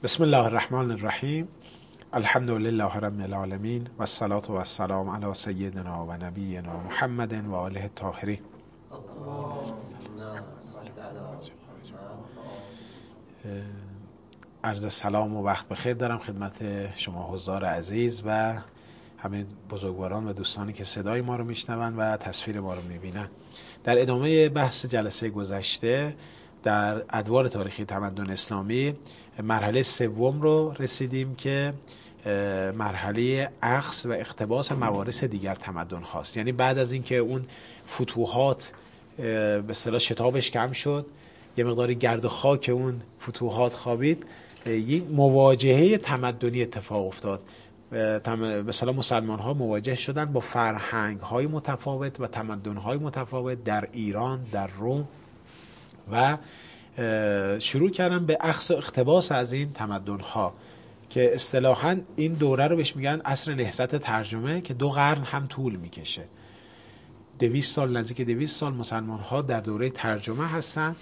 بسم الله الرحمن الرحیم. الحمد لله رب العالمین و الصلاة و السلام علی سیدنا و نبینا محمد و آله الطاهرین. عرض سلام و وقت بخیر دارم خدمت شما حضار عزیز و همه بزرگواران و دوستانی که صدای ما رو میشنون و تصویر ما رو میبینن. در ادامه بحث جلسه گذشته در ادوار تاریخی تمدن اسلامی مرحله سوم رو رسیدیم که مرحله اخذ و اقتباس موارث دیگر تمدن هاست. یعنی بعد از اینکه اون فتوحات به اصطلاح شتابش کم شد، یه مقداری گرد و خاک اون فتوحات خوابید، یک مواجهه تمدنی اتفاق افتاد. به اصطلاح مسلمان ها مواجه شدن با فرهنگ های متفاوت و تمدن های متفاوت در ایران، در روم، و شروع کردن به اخذ و اقتباس از این تمدن ها که اصطلاحاً این دوره رو بهش میگن عصر نهضت ترجمه که 2 قرن هم طول میکشه. 200 سال، نزدیک 200 سال مسلمان ها در دوره ترجمه هستن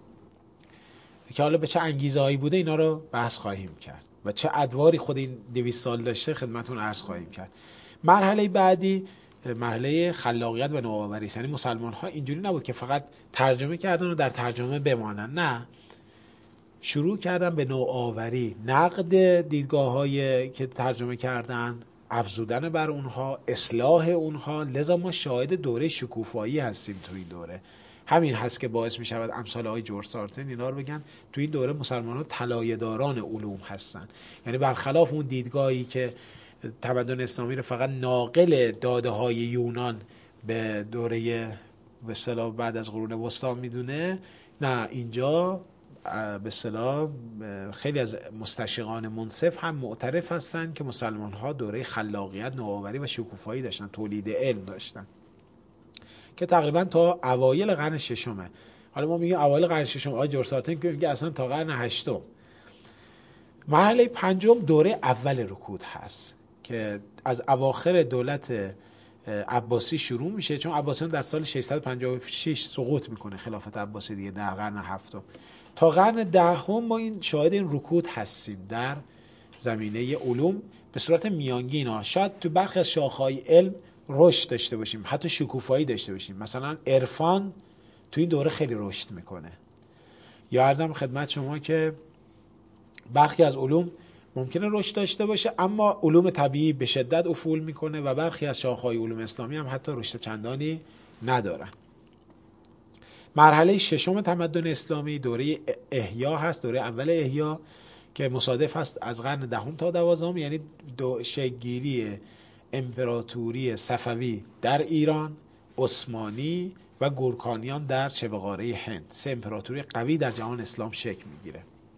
که حالا به چه انگیزه هایی بوده اینا رو بحث خواهیم کرد و چه ادواری خود این 200 سال داشته خدمتون عرض خواهیم کرد. مرحله بعدی مرحله خلاقیت و نوآوری است. یعنی مسلمان ها اینجوری نبود که فقط ترجمه کردن و در ترجمه بمانن، نه، شروع کردن به نوآوری، نقد دیدگاه هایی که ترجمه کردن، افزودن بر اونها، اصلاح اونها. لذا ما شاهد دوره شکوفایی هستیم. تو این دوره همین هست که باعث می شود امثال آقای جورج سارتن اینا رو بگن تو این دوره مسلمان ها طلایه‌داران علوم هستن. یعنی برخلاف اون دیدگاهی که تمدن اسلامی رو فقط ناقل داده های یونان به دوره به اصطلاح بعد از قرون وسطا میدونه، نه، اینجا به اصطلاح خیلی از مستشرقان منصف هم معترف هستن که مسلمان ها دوره خلاقیت، نوآوری و شکوفایی داشتن، تولید علم داشتن که تقریبا تا اوایل قرن ششمه. حالا ما میگیم اوایل قرن ششم، آقای جورج سارتن که میگه اصلا تا قرن هشتم. مرحله پنجم دوره اول رکود هست که از اواخر دولت عباسی شروع میشه، چون عباسیان در سال 656 سقوط میکنه خلافت عباسی دیگه در قرن هفتم. تا قرن دهم ما این شاهد این رکود هستیم در زمینه علوم به صورت میانگین ها. شاید تو برخی از شاخه‌های علم رشد داشته باشیم، حتی شکوفایی داشته باشیم. مثلا عرفان تو این دوره خیلی رشد میکنه. یا عرضم خدمت شما که برخی از علوم ممکنه رشد داشته باشه اما علوم طبیعی به شدت افول میکنه و برخی از شاخه‌های علوم اسلامی هم حتی رشد چندانی ندارن. مرحله ششم تمدن اسلامی دوره احیا هست، دوره اول احیا که مصادف هست از قرن دهم تا 12، یعنی شکل‌گیری امپراتوری صفوی در ایران، عثمانی و گورکانیان در شبه‌قاره هند. 3 امپراتوری قوی در جهان اسلام شکل میگیره.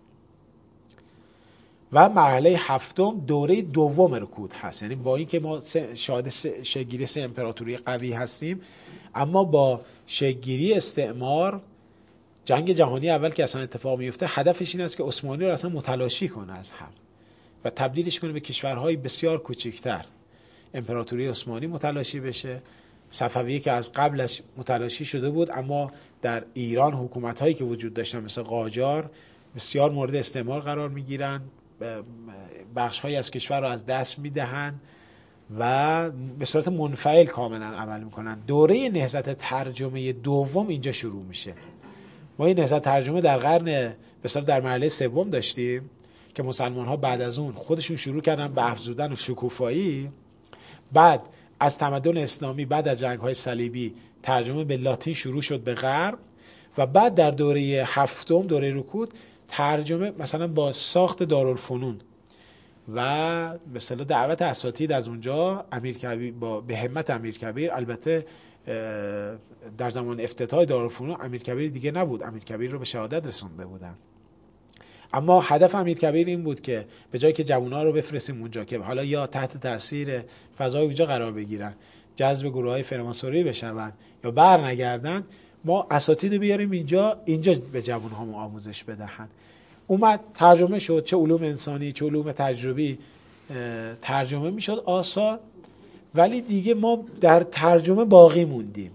و مرحله هفتم دوره دوم رکود هست. یعنی با اینکه ما شاهد شکل‌گیری 3 امپراتوری قوی هستیم، اما با شکل‌گیری استعمار، جنگ جهانی اول که اصلا اتفاق میفته، هدفش این است که عثمانی رو اصلا متلاشی کنه از هم و تبدیلش کنه به کشورهای بسیار کوچکتر. امپراتوری عثمانی متلاشی بشه، صفویه که از قبلش متلاشی شده بود اما در ایران حکومت‌هایی که وجود داشتن مثل قاجار بسیار مورد استعمار قرار میگیرن، بخش‌هایی از کشور رو از دست میدهن و به صورت منفعل کاملا عمل میکنن. دوره نهضت ترجمه دوم اینجا شروع میشه. ما این نهضت ترجمه در قرن بسیار در مرحله سوم داشتیم که مسلمان ها بعد از اون خودشون شروع کردن به افزودن و شکوفایی. بعد از تمدن اسلامی بعد از جنگ های صلیبی ترجمه به لاتین شروع شد به غرب و بعد در دوره هفتم، دوره رکود، ترجمه مثلا با ساخت دارالفنون و به اصطلاح دعوت اساتید از اونجا، امیرکبیر به همت امیرکبیر، البته در زمان افتتاح دارالفنون امیرکبیر دیگه نبود، امیرکبیر رو به شهادت رسونده بودن، اما هدف امیرکبیر این بود که به جای که جوونا رو بفرستیم اونجا که حالا یا تحت تاثیر فضای اونجا قرار بگیرن، جذب گروه‌های فرماسوری بشن یا بر نگردن، ما اساتید بیاریم اینجا به جوان‌ها آموزش بدهن. اومد ترجمه شد، چه علوم انسانی چه علوم تجربی ترجمه میشد آثار، ولی دیگه ما در ترجمه باقی موندیم.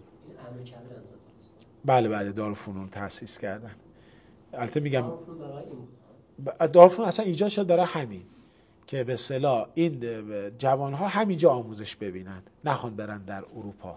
بله دارالفنون تأسیس کردن. البته میگم دارفور اصلا ایجاد شد برای همین که به اصطلاح این جوانها همینجا آموزش ببینن، نخوان برن در اروپا.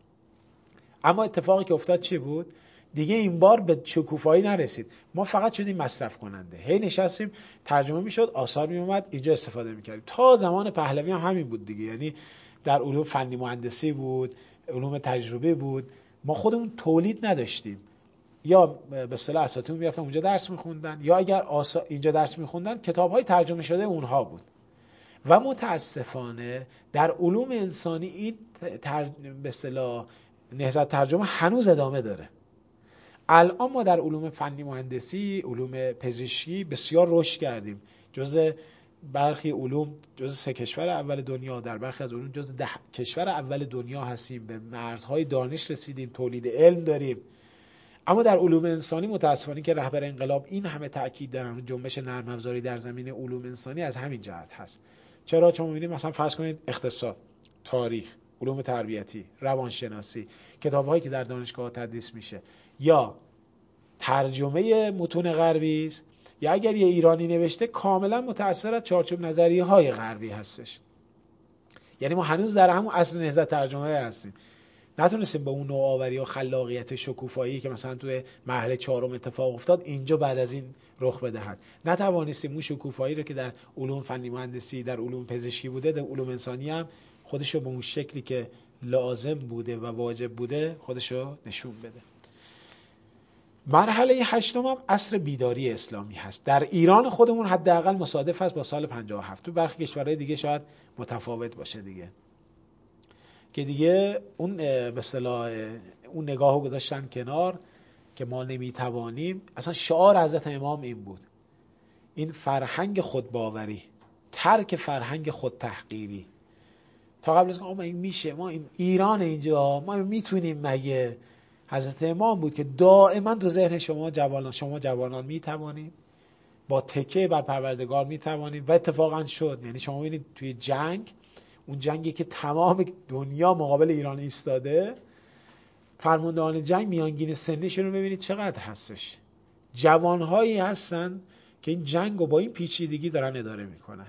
اما اتفاقی که افتاد چی بود؟ دیگه این بار به شکوفایی نرسید، ما فقط شدیم مصرف کننده. هی نشستیم ترجمه میشد، آثار میومد، اینجا استفاده میکردیم. تا زمان پهلوی هم همین بود دیگه، یعنی در علوم فنی مهندسی بود، علوم تجربه بود، ما خودمون تولید نداشتیم. یا به اصطلاح اساتید میرفتن اونجا درس میخوندن، یا اگر اینجا درس میخوندن کتاب‌های ترجمه شده اونها بود. و متاسفانه در علوم انسانی این به اصطلاح نهضت ترجمه هنوز ادامه داره. الان ما در علوم فنی مهندسی، علوم پزشکی بسیار رشد کردیم، جزء برخی علوم جزء 3 کشور اول دنیا، در برخی از علوم جزء 10 کشور اول دنیا هستیم، به مرزهای دانش رسیدیم، تولید علم داریم. اما در علوم انسانی متاسفانه که رهبر انقلاب این همه تاکید دارن، جنبش نرم افزاری در زمینه علوم انسانی از همین جهت هست. چرا؟ چون می‌بینید مثلا فرض کنید اقتصاد، تاریخ، علوم تربیتی، روانشناسی، کتاب‌هایی که در دانشگاه تدریس میشه یا ترجمه متون غربی است، یا اگر یه ایرانی نوشته کاملا متأثر از چارچوب نظریه‌های غربی هستش. یعنی ما هنوز در همون اصل نهضت ترجمه هستیم، نتونستیم به اون نوآوری و خلاقیت شکوفایی که مثلا توی مرحله 4 اتفاق افتاد اینجا بعد از این رخ بدهد. نتوانستیم اون شکوفایی رو که در علوم فنی مهندسی، در علوم پزشکی بوده، در علوم انسانی هم خودشو به اون شکلی که لازم بوده و واجب بوده خودشو نشون بده. مرحله 8 هم عصر بیداری اسلامی هست. در ایران خودمون حداقل مصادف است با سال 57. تو برخی کشورهای دیگه شاید متفاوت باشه دیگه، که دیگه اون به اصطلاح اون نگاهو گذاشتن کنار که ما نمیتوانیم. اصلا شعار حضرت امام این بود، این فرهنگ خودباوری، ترک فرهنگ خودتحقیری. تا قبل از که این میشه، ما این ایران اینجا ما میتونیم مگه؟ حضرت امام بود که دائما تو ذهن شما جوانان میتوانید، با تکیه بر پروردگار میتوانید. و اتفاقا شد. یعنی شما ببینید توی جنگ، اون جنگی که تمام دنیا مقابل ایران ایستاده، فرماندهان جنگ میانگین سنشون رو ببینید چقدر هستش. جوانهایی هستن که این جنگ رو با این پیچیدگی دارن اداره میکنن.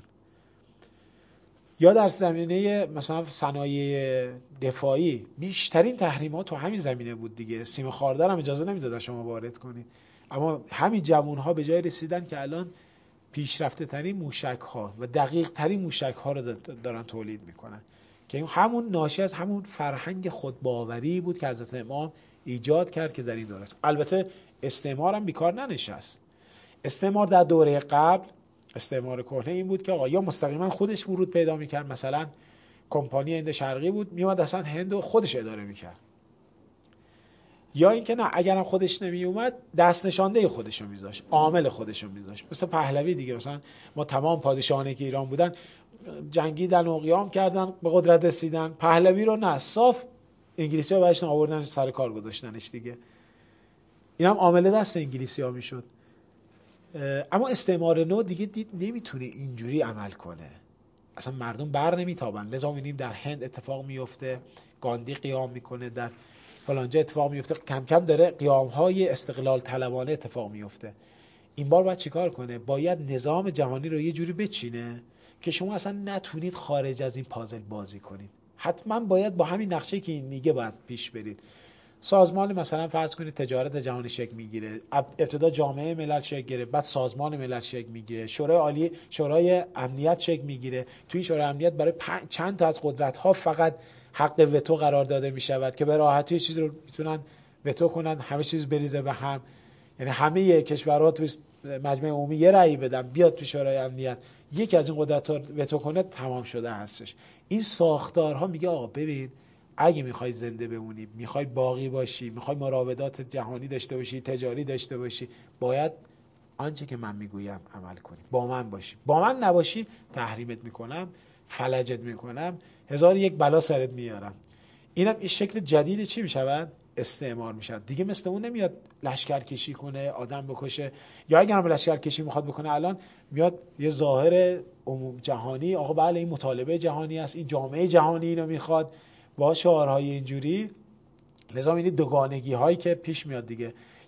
یا در زمینه مثلا صنایع دفاعی بیشترین تحریمات تو همین زمینه بود دیگه. سیم خاردار هم اجازه نمیدادن شما وارد کنید، اما همین جوانها به جای رسیدن که الان پیشرفته ترین موشک ها و دقیق ترین موشک ها رو دارن تولید میکنن، که همون ناشی از همون فرهنگ خودباوری بود که حضرت امام ایجاد کرد که در این دوره است. البته استعمار هم بیکار ننشست. استعمار در دوره قبل، استعمار کهنه این بود که آقا یا مستقیما خودش ورود پیدا میکرد، مثلا کمپانی هند شرقی بود میومد اصلا هند رو خودش اداره میکرد، یا اینکه نه اگرم خودش نمی اومد دست نشانده خودشو میذاشت، عامل خودشو میذاشت. مثلا پهلوی دیگه، مثلا ما تمام پادشاهانی که ایران بودن جنگیدن و قیام کردن، به قدرت رسیدن. پهلوی رو نه، صاف انگلیسی‌ها بهش آوردن سر کار گذاشتنش دیگه. اینم عامل دست انگلیسی‌ها میشد. اما استعمار نو دیگه دید نمیتونه اینجوری عمل کنه، اصلا مردم بر نمیتابن. لذا می‌بینیم در هند اتفاق میفته، گاندی قیام میکنه، در فلانجا اتفاق میفته، کم کم داره قیام‌های استقلال طلبانه اتفاق میفته. این بار باید چیکار کنه؟ باید نظام جهانی رو یه جوری بچینه که شما اصلا نتونید خارج از این پازل بازی کنید. حتما باید با همین نقشه که این میگه باید پیش برید. سازمان مثلا فرض کنید تجارت جهانی شکل میگیره، ابتدا جامعه ملل شکل گرفت، بعد سازمان ملل شکل میگیره، شورای عالی، شورای امنیت شکل میگیره. توی این شورای امنیت برای چند تا از قدرت‌ها فقط حق وتو قرار داده میشود که به راحتی چیز رو میتونن وتو کنن، همه چیز بریزه به هم. یعنی همه کشورها توی مجمع عمومی یه رأی بدن بیاد تو شورای امنیت، یکی از این قدرت‌ها وتو کنه تمام شده هستش. این ساختارها میگه آقا ببین، اگه میخوای زنده بمونی، میخوای باقی باشی، میخوای مراودات جهانی داشته باشی، تجاری داشته باشی، باید آنچه که من میگویم عمل کنی، با من باشی. با من نباشی تحریمت میکنم، فلجت میکنم، 1001 بلا سرت میارم. اینم این شکل جدید چی میشود؟ استعمار میشد دیگه. مثل اون نمیاد لشکرکشی کنه، آدم بکشه، یا اگر هم لشکرکشی میخواد بکنه الان میاد یه ظاهر عموم جهانی، آقا بله این مطالبه جهانی است، این جامعه جهانی اینو میخواد، با شعارهای اینجوری. لذا این دوگانگی هایی که پیش میاد دیگه.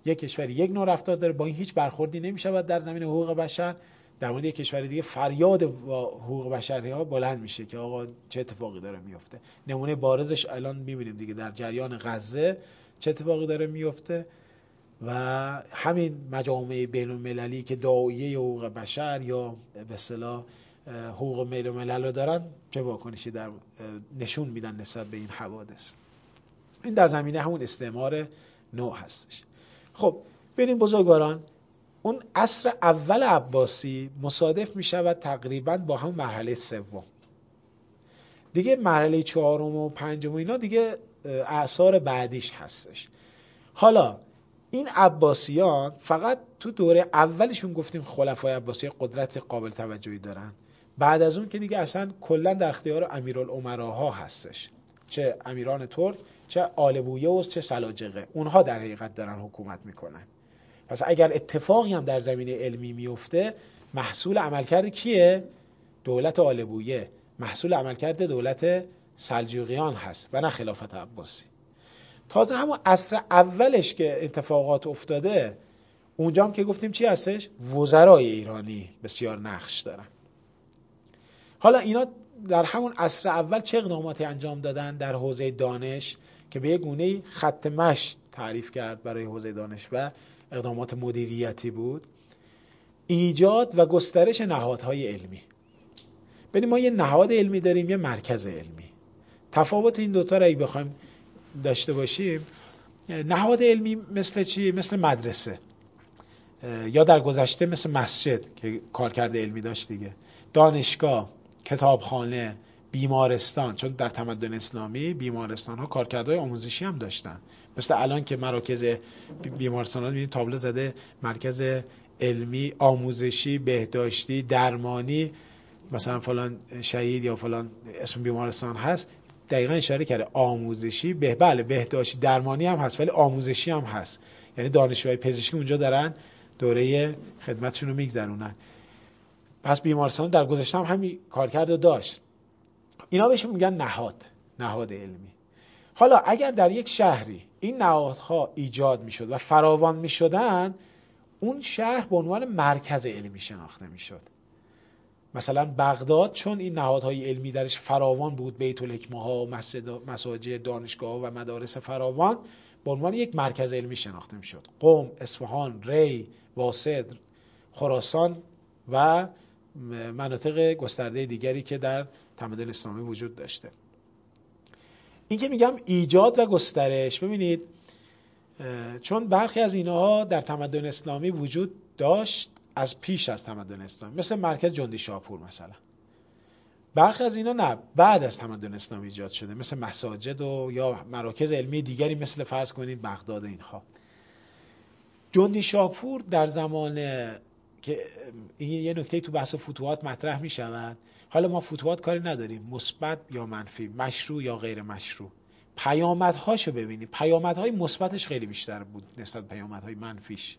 یک کشور یک نوع رفتار داره، با این هیچ برخوردی نمی‌شود در زمینه حقوق بشر. در مورد یک کشور دیگه فریاد با حقوق بشری ها بلند میشه که آقا چه اتفاقی داره میفته. نمونه بارزش الان می‌بینیم دیگه در جریان غزه چه اتفاقی داره میفته و همین مجامع بین‌المللی که داعیه حقوق بشر یا به اصطلاح حقوق بین‌الملل رو دارن چه واکنشی در نشون میدن نسبت به این حوادث. این در زمینه همون استعمار نو هستش. خب ببینید بزرگواران، اون عصر اول عباسی مصادف می شود تقریبا با هم مرحله سوم. دیگه مرحله چهارم و پنجم و اینا دیگه اعصار بعدیش هستش. حالا این عباسیان فقط تو دوره اولشون گفتیم خلفای عباسی قدرت قابل توجهی دارن، بعد از اون که دیگه اصلا کلا در اختیار امیرالامراها هستش، چه امیران ترک، چه آل بویه، چه سلاجقه، اونها در حقیقت دارن حکومت میکنن. پس اگر اتفاقی هم در زمینه علمی میفته، محصول عملکرد کیه؟ دولت آل بویه، محصول عملکرد دولت سلجوقیان هست و نه خلافت عباسی. تازه همون عصر اولش که اتفاقات افتاده، اونجا هم که گفتیم چی هستش؟ وزرای ایرانی بسیار نقش دارن. حالا اینا در همون عصر اول چه اقداماتی انجام دادن در حوزه دانش که به یک گونه خط مشی تعریف کرد برای حوزه دانش و اقدامات مدیریتی بود؟ ایجاد و گسترش نهادهای علمی. ببین ما یه نهاد علمی داریم، یه مرکز علمی. تفاوت این دوتا رو اگه بخوایم داشته باشیم، نهاد علمی مثل چی؟ مثل مدرسه یا در گذشته مثل مسجد که کارکرد علمی داشت دیگه، دانشگاه، کتابخانه، بیمارستان، چون در تمدن اسلامی بیمارستان ها کارکردهای آموزشی هم داشتن، مثل الان که مراکز بیمارستان ها میبینید تابلو زده مرکز علمی، آموزشی، بهداشتی، درمانی، مثلا فلان شهید یا فلان اسم بیمارستان هست، دقیقا اشاره کرده آموزشی، بله بهداشتی، درمانی هم هست ولی آموزشی هم هست، یعنی دانشجوهای پزشکی اونجا دارن دوره خدمتشون رو میگذرونن. پس بیمارستان در گذشته هم همین کارکرد داشت. اینا بهشون میگن نهاد علمی. حالا اگر در یک شهری این نهادها ایجاد میشد و فراوان میشدن، اون شهر به عنوان مرکز علمی شناخته میشد. مثلا بغداد چون این نهادهای علمی درش فراوان بود، بیت الحکمه ها، مساجد، دانشگاه و مدارس فراوان، به عنوان یک مرکز علمی شناخته میشد. قم، اصفهان، ری، واسط، خراسان و مناطق گسترده دیگری که در تمدن اسلامی وجود داشته. این که میگم ایجاد و گسترش، ببینید چون برخی از اینها در تمدن اسلامی وجود داشت از پیش از تمدن اسلامی، مثل مرکز جندی شاپور مثلا. برخی از اینا نه، بعد از تمدن اسلامی ایجاد شده، مثل مساجد و یا مراکز علمی دیگری مثل فرض کنید بغداد و اینها. جندی شاپور در زمان که این یه نکته تو بحث فتوحات مطرح می شود، حالا ما فتوحات کاری نداریم، مثبت یا منفی، مشروع یا غیر مشروع، پیامدهاشو ببینیم. پیامدهای مثبتش خیلی بیشتر بود نسبت پیامدهای منفیش.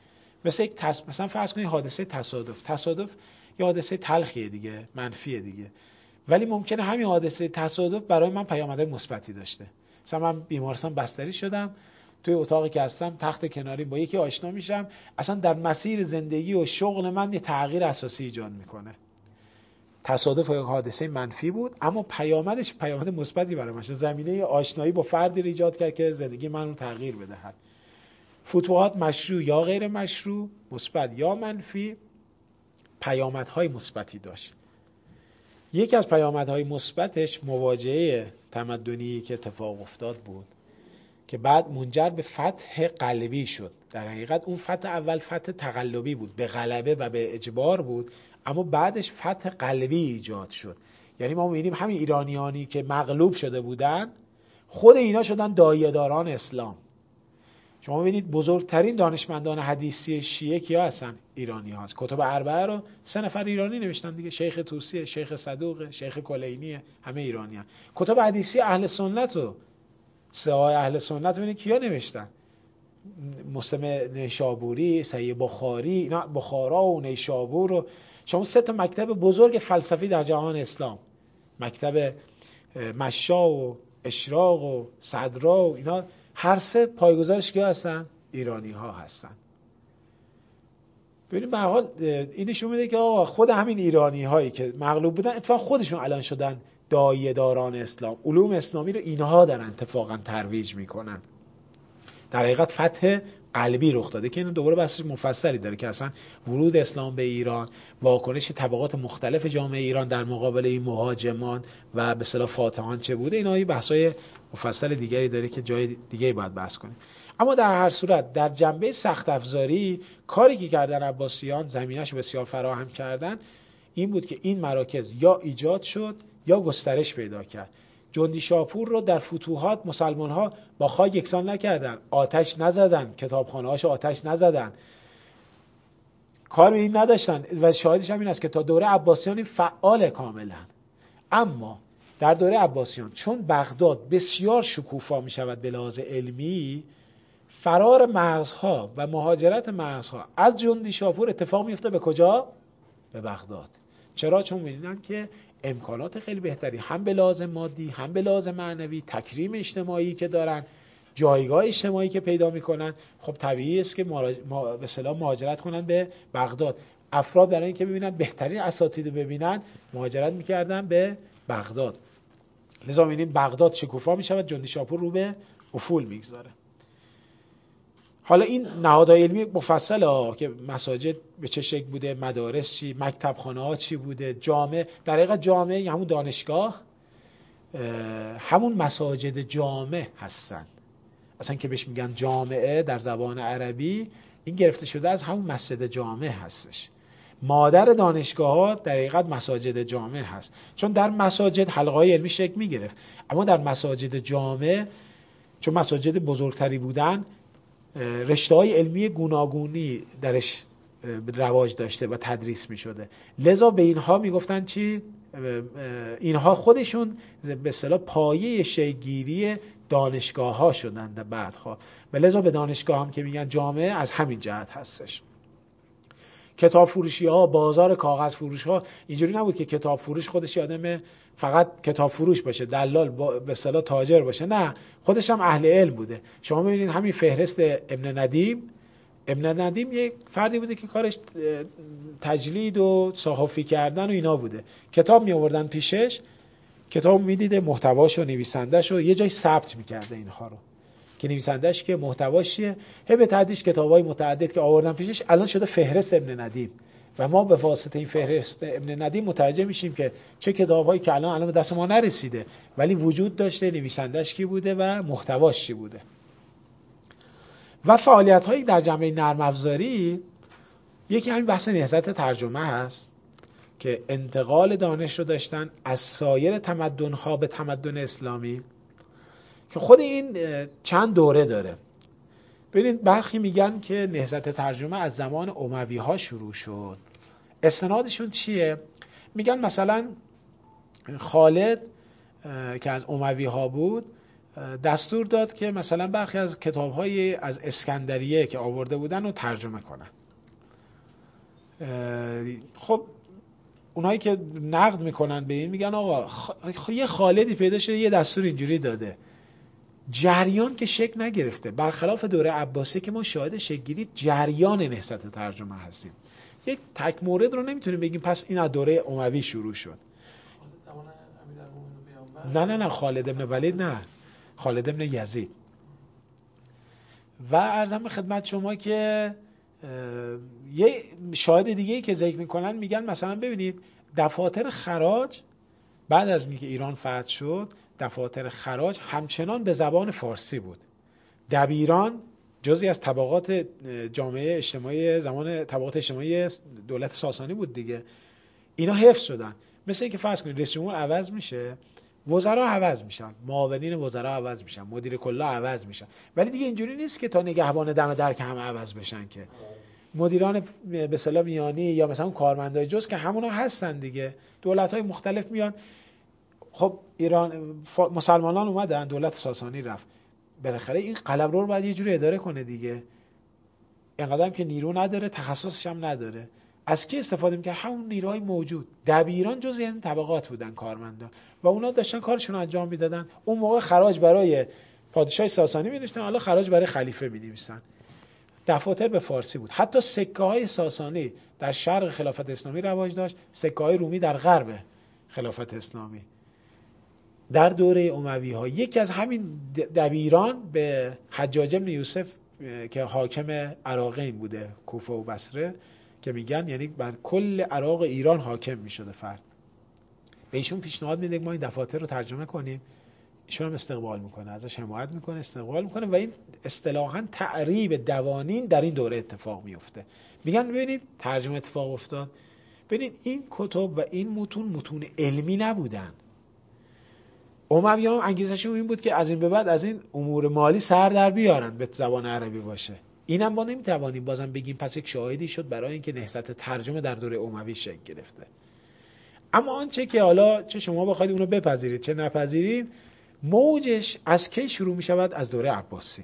مثلا فرض کنید حادثه تصادف یا حادثه تلخیه دیگه، منفیه دیگه، ولی ممکنه همین حادثه تصادف برای من پیامدهای مثبتی داشته. مثلا من بیمارستان بستری شدم، توی اتاقی که هستم تخت کناری با یکی آشنا میشم، اصلا در مسیر زندگی و شغل من یه تغییر اساسی ایجاد میکنه. تصادف یا حادثه منفی بود اما پیامدش پیامد مثبتی برای من شد، زمینه آشنایی با فردی رو ایجاد کرد که زندگی من رو تغییر بدهد. فتوحات مشروع یا غیر مشروع، مثبت یا منفی، پیامدهای مثبتی داشت. یکی از پیامدهای مثبتش مواجهه تمدنی که اتفاق افتاد بود که بعد منجر به فتح قلبی شد. در حقیقت اون فتح اول فتح تقلبی بود، به غلبه و به اجبار بود، اما بعدش فتح قلبی ایجاد شد. یعنی ما می‌بینیم همین ایرانیانی که مغلوب شده بودن، خود اینا شدن داعیه‌داران اسلام. شما ببینید بزرگترین دانشمندان حدیثی شیعه کیا هستن؟ ایرانی هاست. کتب اربعه رو 3 نفر ایرانی نوشتن دیگه، شیخ طوسیه، شیخ صدوقه، شیخ کلینیه، همه ایرانی هستن. کتب حدیثی اهل سنت رو 3 اهل سنت ببینید کیا نوشتن؟ مسلم نیشابوری، صحیح بخاری، اینا بخارا و نیشابور و شما 3 تا مکتب بزرگ فلسفی در جهان اسلام، مکتب مشا و اشراق و صدرا و اینا، هر 3 پایه‌گذارش کیا هستن؟ ایرانی ها هستن. ببینید به هر حال این نشون میده که آقا خود همین ایرانی هایی که مغلوب بودن اتفاقا خودشون الان شدن داعیه داران اسلام. علوم اسلامی رو اینها دارن اتفاقا ترویج میکنن. در حقیقت فتح قلبی رخ داده که این دوباره بحث مفصلی داره که اصلا ورود اسلام به ایران، واکنش طبقات مختلف جامعه ایران در مقابل این مهاجمان و به اصطلاح فاتحان چه بوده، اینا بحث‌های مفصل دیگری داره که جای دیگه باید بحث کنیم. اما در هر صورت در جنبه سخت افزاری کاری که کردن عباسیان، زمینه‌اش بسیار فراهم کردن، این بود که این مراکز یا ایجاد شد یا گسترش پیدا کرد. جندی شاپور رو در فتوحات مسلمان ها با خاک یکسان نکردن، آتش نزدن، کتابخانه هاش آتش نزدن، کار به این نداشتن و شاهدش هم این است که تا دوره عباسیان فعال کاملا. اما در دوره عباسیان چون بغداد بسیار شکوفا می شود به لحاظ علمی، فرار مغزها و مهاجرت مغزها از جندی شاپور اتفاق میفته به کجا؟ به بغداد. چرا؟ چون می‌بینن که امکانات خیلی بهتری هم به لحاظ مادی هم به لحاظ معنوی، تکریم اجتماعی که دارن، جایگاه اجتماعی که پیدا میکنن، خب طبیعی است که به اصطلاح مهاجرت کنن به بغداد. افراد برای اینکه ببینن بهترین اساتید رو ببینن مهاجرت میکردن به بغداد. لذا می‌بینیم بغداد شکوفا میشود، جندی شاپور رو به افول میگذاره. حالا این نهادهای علمی مفصله که مساجد به چه شکل بوده، مدارس چی، مکتبخانه ها چی بوده، جامعه، در حقیقت جامعه همون دانشگاه، همون مساجد جامع هستن. اصلا که بهش میگن جامعه در زبان عربی، این گرفته شده از همون مسجد جامع هستش. مادر دانشگاه ها در حقیقت مساجد جامع هست، چون در مساجد حلقه‌های علمی شکل میگرفت. اما در مساجد جامع چون مساجد بزرگتری بودن، رشته‌های علمی گوناگونی درش رواج داشته و تدریس می شده. لذا به اینها می گفتن چی؟ اینها خودشون به اصطلاح پایه شیگیری دانشگاه ها شدند بعدها، و لذا به دانشگاه هم که میگن جامعه از همین جهت هستش. کتاب فروشی ها، بازار کاغذ فروش ها، اینجوری نبود که کتاب فروش خودش آدم فقط کتاب فروش باشه، دلال به اصطلاح تاجر باشه، نه، خودش هم اهل علم بوده. شما ببینید همین فهرست ابن ندیم یک فردی بوده که کارش تجلید و صحافی کردن و اینا بوده. کتاب می آوردن پیشش، کتاب میدیده، محتواش و نویسنده‌ش رو یه جای ثبت میکرده اینها رو، که نویسنده‌اش که محتواش چیه، به تدریج کتابای متعدد که آوردن پیشش الان شده فهرست ابن ندیم. و ما به واسطه این فهرست ابن ندیم متوجه میشیم که چه کتابایی که الان به دست ما نرسیده ولی وجود داشته، نویسنده‌اش کی بوده و محتواش چی بوده. و فعالیت‌هایی در جنبه نرم افزاری، یکی همین بحث نهضت ترجمه هست که انتقال دانش رو داشتن از سایر تمدن‌ها به تمدن اسلامی، که خود این چند دوره داره. ببینید برخی میگن که نهضت ترجمه از زمان اموی ها شروع شد. استنادشون چیه؟ میگن مثلا خالد که از اموی ها بود دستور داد که مثلا برخی از کتاب‌های از اسکندریه که آورده بودن رو ترجمه کنن. خب اونایی که نقد میکنن به این میگن آقا یه خالدی پیدا شده یه دستور اینجوری داده، جریان که شکل نگرفته. برخلاف دوره عباسی که ما شاهد شکل‌گیری جریان نهضت ترجمه هستیم. یک تک مورد رو نمیتونیم بگیم پس این از دوره اموی شروع شد. نه خالد ابن ولید، نه خالد ابن یزید. و عرضم به خدمت شما که یه شاهد دیگه‌ای که ذکر میکنن میگن مثلا ببینید دفاتر خراج بعد از اینکه ایران فتح شد، دفاتر خراج همچنان به زبان فارسی بود. دبیران جزئی از طبقات جامعه اجتماعی زمان طبقات اجتماعی دولت ساسانی بود دیگه. اینا حفظ شدن. مثل اینکه فرض کنید رئیس جمهور عوض میشه، وزرا عوض میشن، معاونین وزرا عوض میشن، مدیر کلا عوض میشن، ولی دیگه اینجوری نیست که تا نگهبان دم در که همه عوض بشن. که مدیران به اصطلاح میانی یا مثلا کارمندای جز که همونا هستن دیگه، دولت‌های مختلف میان. خب ایران مسلمانان اومدن، دولت ساسانی رفت، بالاخره این قلمرو رو باید یه جوری اداره کنه دیگه. اینقدرم که نیرو نداره، تخصصش هم نداره. از کی استفاده می‌کرد؟ همون نیروهای موجود. دبیران جزء این طبقات بودن، کارمندا، و اونا داشتن کارشون رو انجام میدادن. اون موقع خراج برای پادشاه ساسانی می‌نوشتن، حالا خراج برای خلیفه می‌نویسن. دفاتر به فارسی بود. حتی سکه های ساسانی در شرق خلافت اسلامی رواج داشت، سکه های رومی در غرب خلافت اسلامی. در دوره اموی ها یکی از همین دبیران به حجاج بن یوسف که حاکم عراقین بوده، کوفه و بصره، که میگن یعنی بر کل عراق ایران حاکم میشده فرد، به ایشون پیشنهاد میده ما این دفاتر رو ترجمه کنیم. ایشون هم استقبال میکنه، ازش حمایت میکنه، استقبال میکنه و این اصطلاحاً تعریب دوانین در این دوره اتفاق میفته. میگن ببینید ترجمه اتفاق افتاد، ببینید این کتب و این متون علمی نبودن. امویان انگیزشون این بود که از این به بعد از این امور مالی سر در بیارن، به زبان عربی باشه. اینم ما نمیتوانیم بازم بگیم پس یک شاهدی شد برای اینکه نهضت ترجمه در دوره اموی شکل گرفته. اما آنچه که حالا چه شما بخواید اونو بپذیرید چه نپذیرید، موجش از کی شروع می شود؟ از دوره عباسی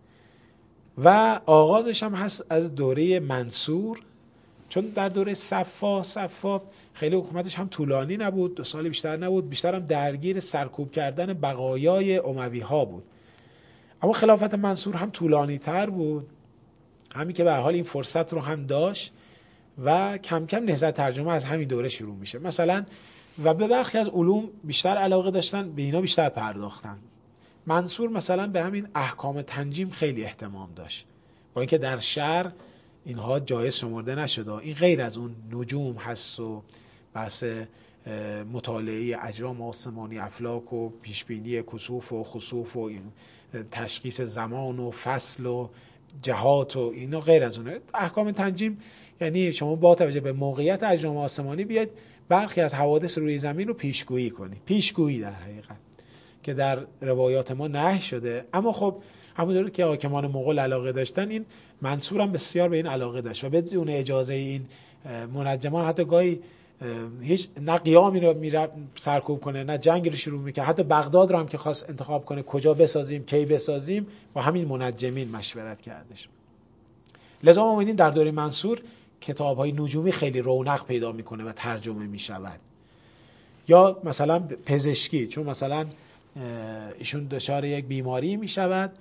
و آغازش هم هست از دوره منصور، چون در دوره صفا خیلی حکومتش هم طولانی نبود، 2 سال بیشتر نبود، بیشتر هم درگیر سرکوب کردن بقایای اموی ها بود. اما خلافت منصور هم طولانی تر بود، همین که به هر حال این فرصت رو هم داشت و کم کم نهضت ترجمه از همین دوره شروع میشه مثلا. و به برخی از علوم بیشتر علاقه داشتن، به اینا بیشتر پرداختن. منصور مثلا به همین احکام تنجیم خیلی اهتمام داشت، با اینکه در شرع اینها جایز شمرده نشده. این غیر از اون نجوم هست و بحث مطالعه اجرام آسمانی، افلاک و پیشبینی کسوف و خسوف و این تشخیص زمان و فصل و جهات و اینا غیر از اونه. احکام تنجیم یعنی شما با توجه به موقعیت اجرام آسمانی بیاید برخی از حوادث روی زمین رو پیشگویی کنید. پیشگویی در حقیقت که در روایات ما نهی شده. اما خب همونطور که حاکمان مغول علاقه داشتن، این منصور هم بسیار به این علاقه داشت و بدون اجازه این منجمان حتی گاهی هیچ نه قیامی رو میره سرکوب کنه نه جنگی رو شروع میکنه. حتی بغداد رو هم که خواست انتخاب کنه کجا بسازیم کی بسازیم، با همین منجمین مشورت کردش. لذا ما می‌بینیم در دوره منصور کتاب‌های نجومی خیلی رونق پیدا میکنه و ترجمه میشود. یا مثلا پزشکی، چون مثلا ایشون دچار یک بیماری میشود،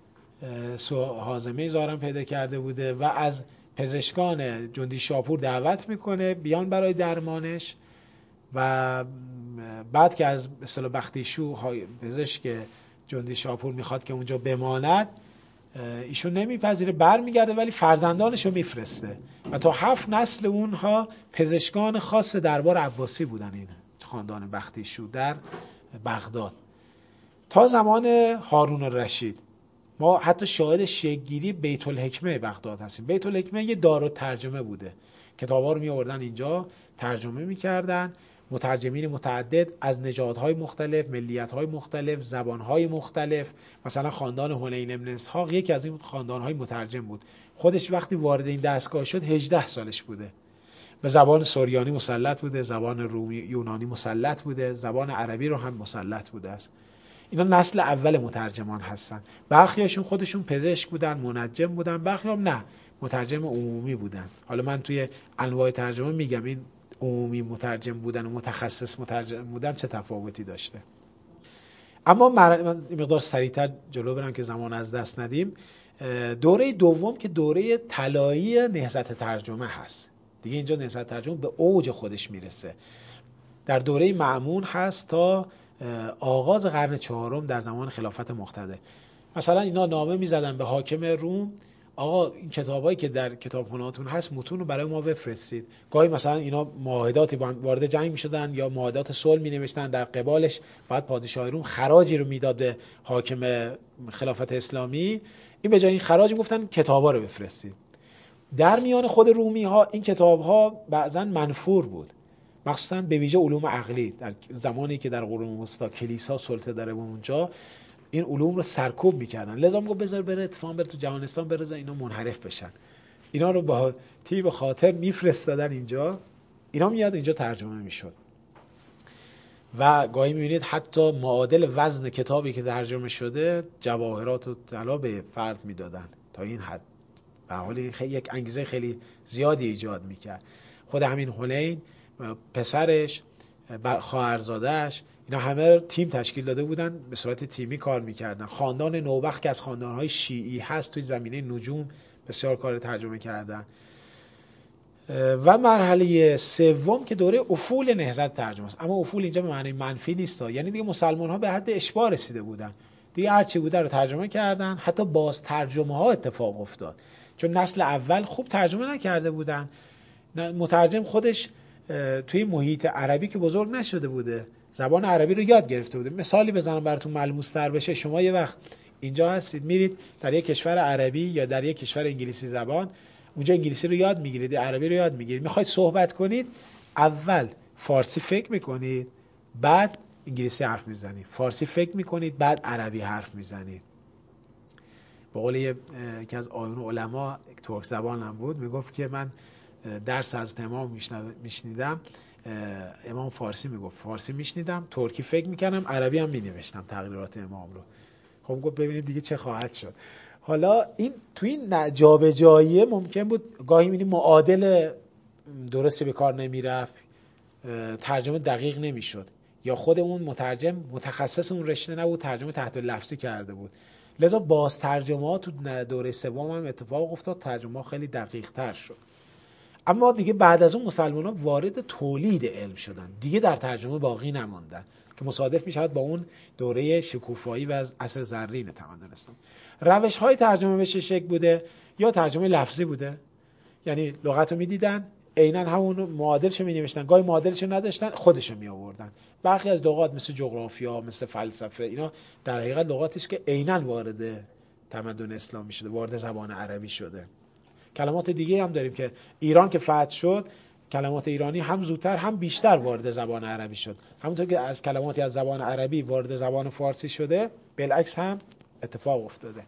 هاضمه ظاهراً پیدا کرده بوده و از پزشکان جندی شاپور دعوت میکنه بیان برای درمانش و بعد که از اصطلاح بختیشو پزشک جندی شاپور میخواد که اونجا بماند، ایشون نمیپذیره، برمیگرده ولی فرزندانشو میفرسته و تا 7 نسل اونها پزشکان خاص دربار عباسی بودن. این خاندان بختیشو در بغداد تا زمان هارون الرشید. ما حتی شاهد شکل‌گیری بیت الحکمه بغداد هستیم. بیت الحکمه یه دارالترجمه بوده، کتابا رو می آوردن اینجا ترجمه می‌کردن، مترجمین متعدد از نژادهای مختلف، ملیت‌های مختلف، زبان‌های مختلف. مثلا خاندان حنین بن اسحاق یکی از این خاندان‌های مترجم بود. خودش وقتی وارد این دستگاه شد 18 سالش بوده. به زبان سوریانی مسلط بوده، زبان رومی یونانی مسلط بوده، زبان عربی رو هم مسلط بوده است. اینا نسل اول مترجمان هستن. برخیاشون خودشون پزشک بودن، منجم بودن، برخی هم نه، مترجم عمومی بودن. حالا من توی انواع ترجمه میگم این عمومی مترجم بودن و متخصص مترجم بودن چه تفاوتی داشته. اما من مقدار سریعتر جلو برم که زمان از دست ندیم. دوره دوم که دوره طلایی نهضت ترجمه هست دیگه، اینجا نهضت ترجمه به اوج خودش میرسه. در دوره مأمون هست تا آغاز قرن 4 در زمان خلافت مقتدر. مثلا اینا نامه میزدن به حاکم روم، آقا این کتابایی که در کتابخونه‌هاتون هست متون رو برای ما بفرستید. گاهی مثلا اینا معاهداتی وارد جنگ میشدن یا معاهدات صلح مینوشتن، در قبالش بعد پادشاه روم خراجی رو میداد به حاکم خلافت اسلامی. این به جای این خراج گفتن کتابا رو بفرستید. در میان خود رومی ها این کتاب ها بعضا منفور بود، مخصوصا به ویژه علوم عقلی. در زمانی که در قرون وسطی کلیسا سلطه داره و اونجا این علوم رو سرکوب میکردن، لذا میگه بذار بره اتفاق بره تو جهانستان، بره اینا منحرف بشن. اینا رو با طیب خاطر میفرستادن اینجا، اینا میاد اینجا ترجمه میشد و گاهی میبینید حتی معادل وزن کتابی که ترجمه شده جواهرات و طلا به فرد میدادن. تا این حد به حالی یک انگیزه خیلی زیادی ایجاد میکرد. خود همین حنین، پسرش، خواهرزاده‌اش، اینا همه تیم تشکیل داده بودن، به صورت تیمی کار میکردن. خاندان نوبخت که از خاندانهای شیعی هست توی زمینه نجوم بسیار کار ترجمه کردن. و مرحله سوم که دوره افول نهضت ترجمه است. اما افول اینجا به معنی منفی نیست، یعنی دیگه مسلمان ها به حد اشباع رسیده بودن، دیگه هر چی بوده رو ترجمه کردن. حتی باز ترجمه ها اتفاق افتاد، چون نسل اول خوب ترجمه نکرده بودن. مترجم خودش توی محیط عربی که بزرگ نشده بوده، زبان عربی رو یاد گرفته بوده. مثالی بزنم براتون ملموس تر بشه. شما یه وقت اینجا هستید، میرید در یک کشور عربی یا در یک کشور انگلیسی زبان، اونجا انگلیسی رو یاد میگیرید، عربی رو یاد میگیرید، میخواید صحبت کنید، اول فارسی فکر میکنید، بعد انگلیسی حرف میزنید، فارسی فکر میکنید، بعد عربی حرف میزنید. به قول یکی از آیون علما، ترک زبان هم بود، میگفت که من درس از امام میشنیدم، امام فارسی میگفت، فارسی میشنیدم، ترکی فکر میکردم، عربی هم مینوشتم تقریرات امام رو. خب گفت ببینید دیگه چه خواهد شد. حالا این توی این جابجایی ممکن بود گاهی می‌بینی معادل درستی به کار نمیرفت، ترجمه دقیق نمیشد، یا خود اون مترجم متخصص اون رشته نبود، ترجمه تحت لفظی کرده بود. لذا باز ترجمه ها تو دوره سوم هم اتفاق افتاد، ترجمه ها خیلی دقیق تر شد. اما دیگه بعد از اون مسلمان ها وارد تولید علم شدن، دیگه در ترجمه باقی نماندن، که مصادف می شود با اون دوره شکوفایی و از عصر زرین تمدن اسلام. روش های ترجمه به چه شکل بوده؟ یا ترجمه لفظی بوده، یعنی لغت رو می دیدن، عیناً همون معادلش رو می نوشتن، گاهی معادلش رو نداشتن، خودش رو می آوردن. برخی از لغات مثل جغرافیا، مثل فلسفه، اینا در حقیقت لغاتی است که عیناً وارد تمدن اسلامی شده، وارد زبان عربی شده. کلمات دیگه هم داریم که ایران که فتح شد، کلمات ایرانی هم زودتر هم بیشتر وارد زبان عربی شد. همونطور که از کلماتی از زبان عربی وارد زبان فارسی شده، بالعکس هم اتفاق افتاده.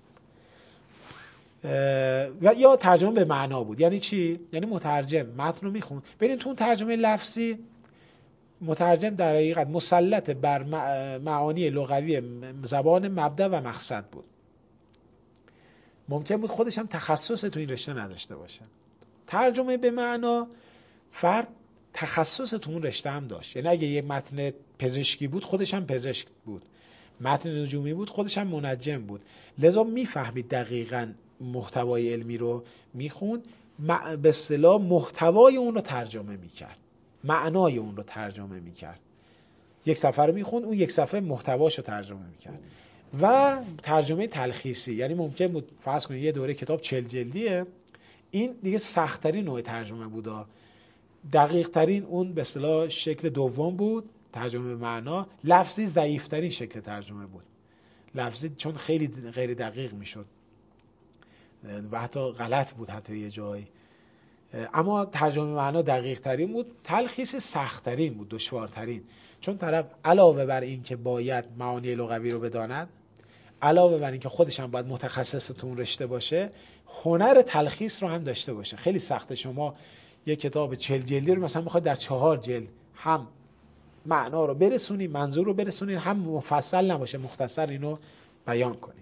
و یا ترجمه به معنا بود. یعنی چی؟ یعنی مترجم متن رو میخوند. ببینید تو ترجمه لفظی مترجم در حقیقت مسلط بر معانی لغوی زبان مبدأ و مقصد بود. ممکن بود خودش هم تخصص تو این رشته نداشته باشه. ترجمه به معنا فرد تخصص تو اون رشته هم داشت. یعنی اگه یه متن پزشکی بود خودش هم پزشک بود، متن نجومی بود خودش هم منجم بود. لذا میفهمید دقیقاً محتوای علمی رو میخوند، به اصطلاح محتوای اون رو ترجمه میکرد، معنای اون رو ترجمه میکرد. یک صفحه رو میخوند، اون یک صفحه محتواش رو ترجمه میکرد. و ترجمه تلخیصی، یعنی ممکن بود فرض کنید یه دوره کتاب 40 جلدیه، این دیگه سخت‌ترین نوع ترجمه بودا، دقیق ترین اون به اصطلاح شکل دوم بود، ترجمه به معنا. لفظی ضعیف‌ترین شکل ترجمه بود، لفظی چون خیلی غیر دقیق میشد و حتی غلط بود حتی یه جایی. اما ترجمه به معنا دقیق ترین بود، تلخیص سخت ترین بود، دشوارترین، چون طرف علاوه بر این که باید معانی لغوی رو بداند، علاوه بر این که خودش هم باید متخصص تو اون رشته باشه، هنر تلخیص رو هم داشته باشه. خیلی سخته شما یک کتاب 40 جلدی رو مثلا میخواید در 4 جلد هم معنا رو برسونی، منظور رو برسونی، هم مفصل نباشه، مختصر اینو بیان کنی.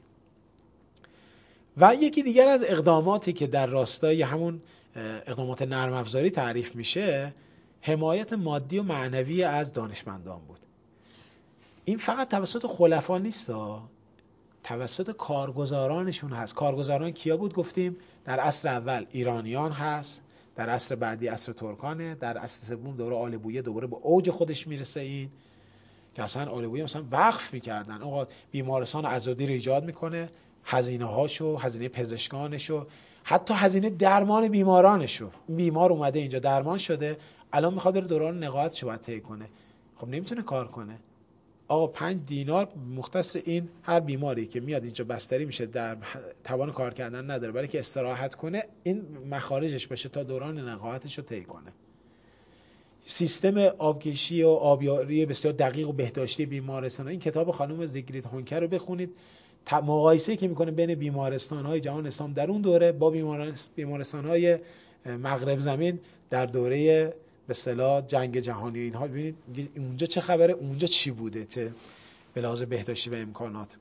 و یکی دیگر از اقداماتی که در راستای همون اقدامات نرم افزاری تعریف میشه، حمایت مادی و معنوی از دانشمندان بود. این فقط توسط خلفا نیست، توسط کارگزارانشون هست. کارگزاران کیا بود؟ گفتیم در عصر اول ایرانیان هست، در عصر بعدی عصر ترکانه، در عصر سوم دوره آل بویه دوباره به اوج خودش میرسه. این که اصلا آل بویه مثلا وقف میکردن، آقا بیمارستان عزادی رو ایجاد میکنه، هزینه هاشو، هزینه پزشکانشو، حتی هزینه درمان بیمارانشو. بیمار اومده اینجا درمان شده، الان میخواد بره دوران نقاهتشو باید طی کنه، خب نمیتونه کار کنه. آقا 5 دینار مختص این هر بیماری که میاد اینجا بستری میشه، در توان کار کردن نداره، برای که استراحت کنه، این مخارجش باشه تا دوران نقاهتش رو طی کنه. سیستم آبکشی و آبیاری بسیار دقیق و بهداشتی بیمارستان، این کتاب خانم زیگرید هونکر رو بخونید، مقایسه‌ای که میکنه بین بیمارستان‌های جهان اسلام در اون دوره با بیمارستان‌های مغرب زمین در دوره به اصطلاح جنگ جهانی، اینها ببینید اونجا چه خبره، اونجا چی بوده، چه به لحاظ بهداشتی و امکانات.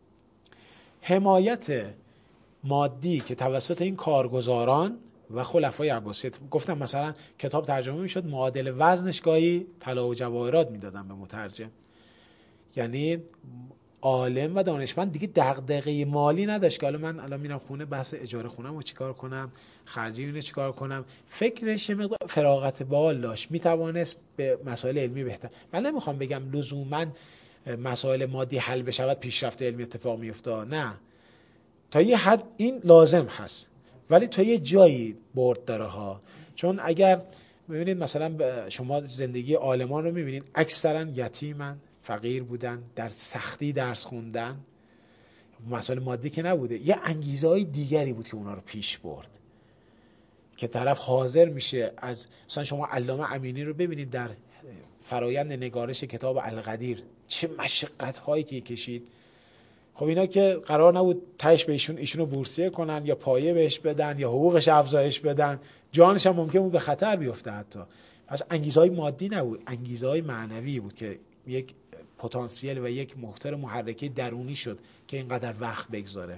حمایت مادی که توسط این کارگزاران و خلفای عباسیه، گفتم مثلا کتاب ترجمه میشد، معادل وزنش گاهی طلا و جواهرات میدادن به مترجم. یعنی عالم و دانشمند دیگه دغدغه مالی نداشت که حالا من الان میرم خونه بحث اجاره خونم رو چیکار کنم، خرجی اینو چیکار کنم. فکرش یه مقدار فراغت بال داشت، میتوانست به مسائل علمی بهتر. من نمیخوام بگم لزوما مسائل مادی حل بشود پیشرفت علمی اتفاق میفته، نه، تا یه حد این لازم هست، ولی تا یه جایی برد داره ها. چون اگر ببینید مثلا شما زندگی عالمان رو میبینید، اکثرا یتیمن، فقیر بودن، در سختی درس خوندن، مسائل مادی که نبوده، یه انگیزه‌های دیگری بود که اونا رو پیش برد، که طرف حاضر میشه از مثلا شما علامه امینی رو ببینید در فرایند نگارش کتاب القدیر چه مشقت‌هایی که کشید. خب اینا که قرار نبود تهش به ایشونو بورسیه کنن یا پایه بهش بدن یا حقوقش افزایش بدن، جانش هم ممکن بود به خطر بیفته حتی. پس انگیزهای مادی نبود، انگیزهای معنوی بود که یک پتانسیل و یک موتور محرکه درونی شد که اینقدر وقت بگذاره.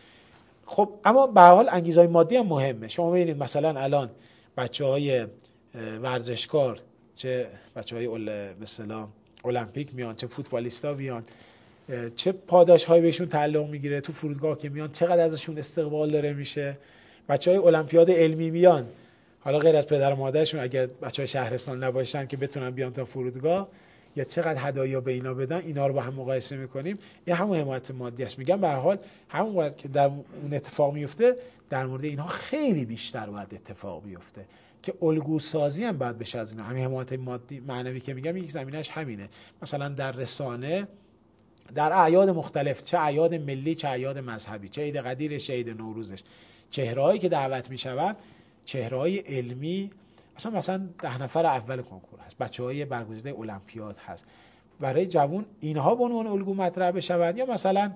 خب اما به هر حال انگیزهای مادی هم مهمه. شما ببینید مثلا الان بچه‌های ورزشکار، چه بچه‌های به اصطلاح المپیک میان، چه فوتبالیستا میان، چه پاداش‌هایی بهشون تعلق میگیره، تو فرودگاه که میان چقدر ازشون استقبال داره میشه. بچهای المپیاد علمی میان، حالا غیر از پدر و مادرشون اگر بچهای شهرستان نباشن که بتونن بیان تا فرودگاه، یا چقدر هدایا به اینا بدن، اینا رو با هم مقایسه میکنیم، این همون حمایت مادی است. میگم به هر حال همون وقت که در اون اتفاق میفته، در مورد اینها خیلی بیشتر باید اتفاق بیفته که الگو سازی هم باید بشه از اینا. همین حمایت مادی معنوی که میگم یک زمینش همینه. مثلا در رسانه، در اعیاد مختلف، چه اعیاد ملی چه اعیاد مذهبی، چه عید قدیرش چه عید نوروزش، چهرهایی که دعوت میشوند چهرهای علمی، مثلا 10 نفر اول کنکور هست، بچهای برگزیده المپیاد هست، برای جوون اینها به عنوان الگو مطرح بشوند. یا مثلا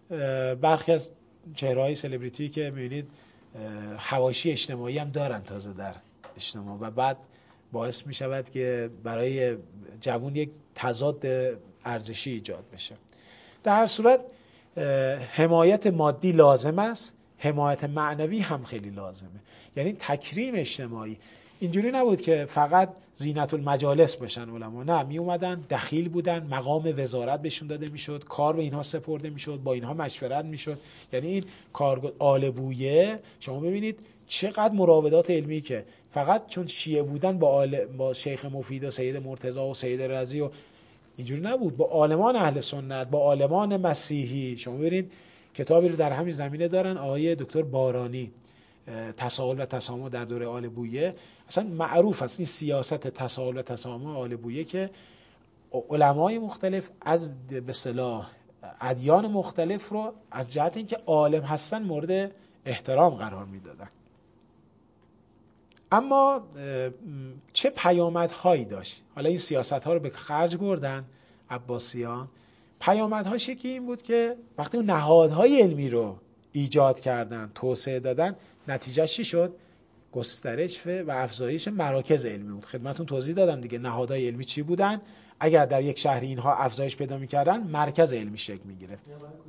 برخی از چهرهای سلبریتی که میبینید حواشی اجتماعی هم دارن تازه در اجتماع، و بعد باعث میشود که برای جوون یک تضاد ارزشی ایجاد بشه. در هر صورت حمایت مادی لازم است، حمایت معنوی هم خیلی لازمه. یعنی تکریم اجتماعی اینجوری نبود که فقط زینت المجالس باشن علما، نه، می اومدن دخیل بودن، مقام وزارت بهشون داده میشد، کار به اینها سپرده میشد، با اینها مشورت میشد. یعنی این کار آل بویه، شما ببینید چقدر مراودات علمی که فقط چون شیعه بودن با شیخ مفید و سید مرتضی و سید رضی و اینجوری نبود، با عالمان اهل سنت، با عالمان مسیحی. شما ببینید کتابی رو در همین زمینه دارن آقای دکتر بارانی، تساهل و تسامح در دوره آل بویه. اصلا معروف است این سیاست تساهل و تسامح آل بویه که علمای مختلف از به اصطلاح ادیان مختلف رو از جهت اینکه عالم هستن مورد احترام قرار میدادن. اما چه پیامدهایی داشت؟ حالا این سیاست‌ها رو به خرج بردن عباسیان. پیامدهاش یکی این بود که وقتی اون نهادهای علمی رو ایجاد کردن، توسعه دادن، نتیجهش چی شد؟ گسترش و افزایش مراکز علمی بود. خدمتتون توضیح دادم دیگه نهادهای علمی چی بودن. اگر در یک شهر اینها افزایش پیدا می‌کردن، مرکز علمی شکل می‌گرفت.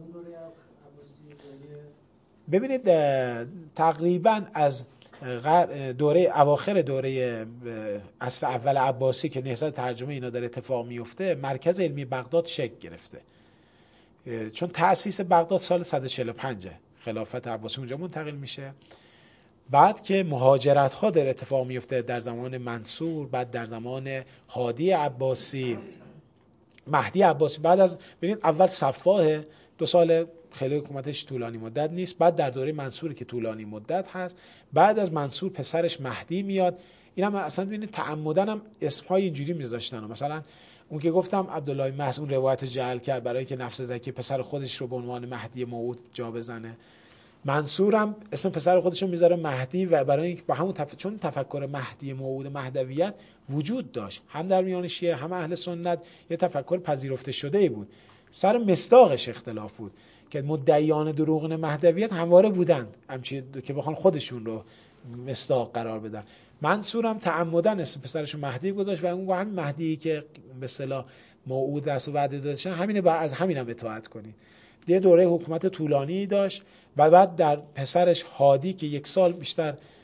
ببینید تقریبا از اواخر دوره عصر اول عباسی که نهضت ترجمه اینا در اتفاق میفته، مرکز علمی بغداد شکل گرفته. چون تأسیس بغداد سال 145 خلافت عباسی اونجا منتقل میشه. بعد که مهاجرت ها در اتفاق میفته در زمان منصور، بعد در زمان هادی عباسی، مهدی عباسی، بعد از ببینید اول صفاح 2 سال خیلی حکومتش طولانی مدت نیست، بعد در دوره منصور که طولانی مدت هست، بعد از منصور پسرش مهدی میاد. اینم اصلا ببینید تعمدن هم اسمهای اینجوری میذاشتن. مثلا اون که گفتم عبدالله محض اون روایت جعل کرد برای که نفس زکی پسر خودش رو به عنوان مهدی موعود جا بزنه. منصور هم اسم پسر خودش رو میذاره مهدی، و برای اینکه با همون چون تفکر مهدی موعود مهدویت وجود داشت، هم در میان شیعه هم اهل سنت یه تفکر پذیرفته شده ای بود. سر مصداقش اختلاف بود که مدعیان دروغین مهدویت همواره بودن، همچین که بخوان خودشون رو مصداق قرار بدن. منصور هم تعمدن اسم پسرش رو مهدی گذاشت و اون همین مهدی که به اصطلاح موعود است و وعده داشتن، همینه، از همینم اطاعت کنید. یه دوره حکومت طولانی داشت و بعد در پسرش هادی که 1 سال بیشتر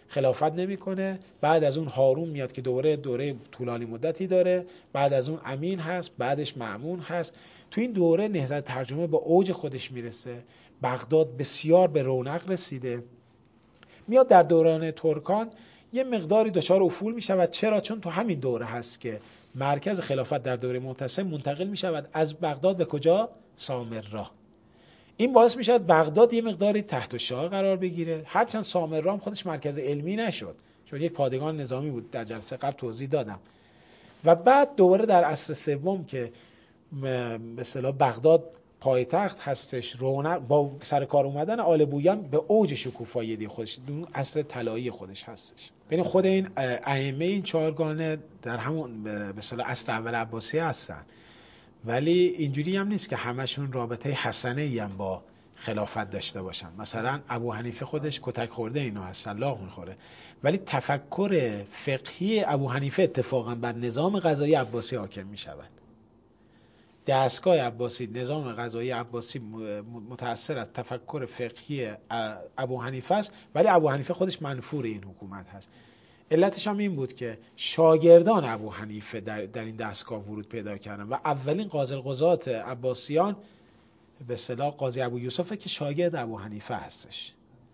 خلافت نمیکنه. بعد از اون هارون میاد که دوره طولانی مدتی داره، بعد از اون امین هست، بعدش مأمون هست. تو این دوره نهضت ترجمه با اوج خودش میرسه، بغداد بسیار به رونق رسیده. میاد در دوران ترکان یه مقداری دچار افول میشود. چرا؟ چون تو همین دوره هست که مرکز خلافت در دوره معتصم منتقل میشود از بغداد به کجا؟ سامرا. این باعث میشود بغداد یه مقداری تحت شعاع قرار بگیره، هرچند سامرا هم خودش مرکز علمی نشد چون یک پادگان نظامی بود، در جلسه قبل توضیح دادم. و بعد دوباره در عصر سوم که به اصطلاح بغداد پایتخت هستش، رونق با سر کار اومدن آل بویان به اوج شکوفایی خودش، اون عصر طلایی خودش هستش. ببین خود این ائمه این چهارگانه در همون به اصطلاح عصر اول عباسی هستن، ولی اینجوری هم نیست که همشون رابطه حسنه ای هم با خلافت داشته باشن. مثلا ابو حنیفه خودش کتک خورده اینا هست، لاغ میخوره، ولی تفکر فقهی ابو حنیفه اتفاقا بر نظام قضایی عباسی حاکم میشود. دستگاه عباسی، نظام قضایی عباسی متأثر از تفکر فقهی ابو حنیفه است، ولی ابو حنیفه خودش منفور این حکومت هست. علتش هم این بود که شاگردان ابو حنیفه در این دستگاه ورود پیدا کردن و اولین قاضی القضات عباسیان به اصطلاح قاضی ابو یوسفه که شاگرد ابو حنیفه هستش.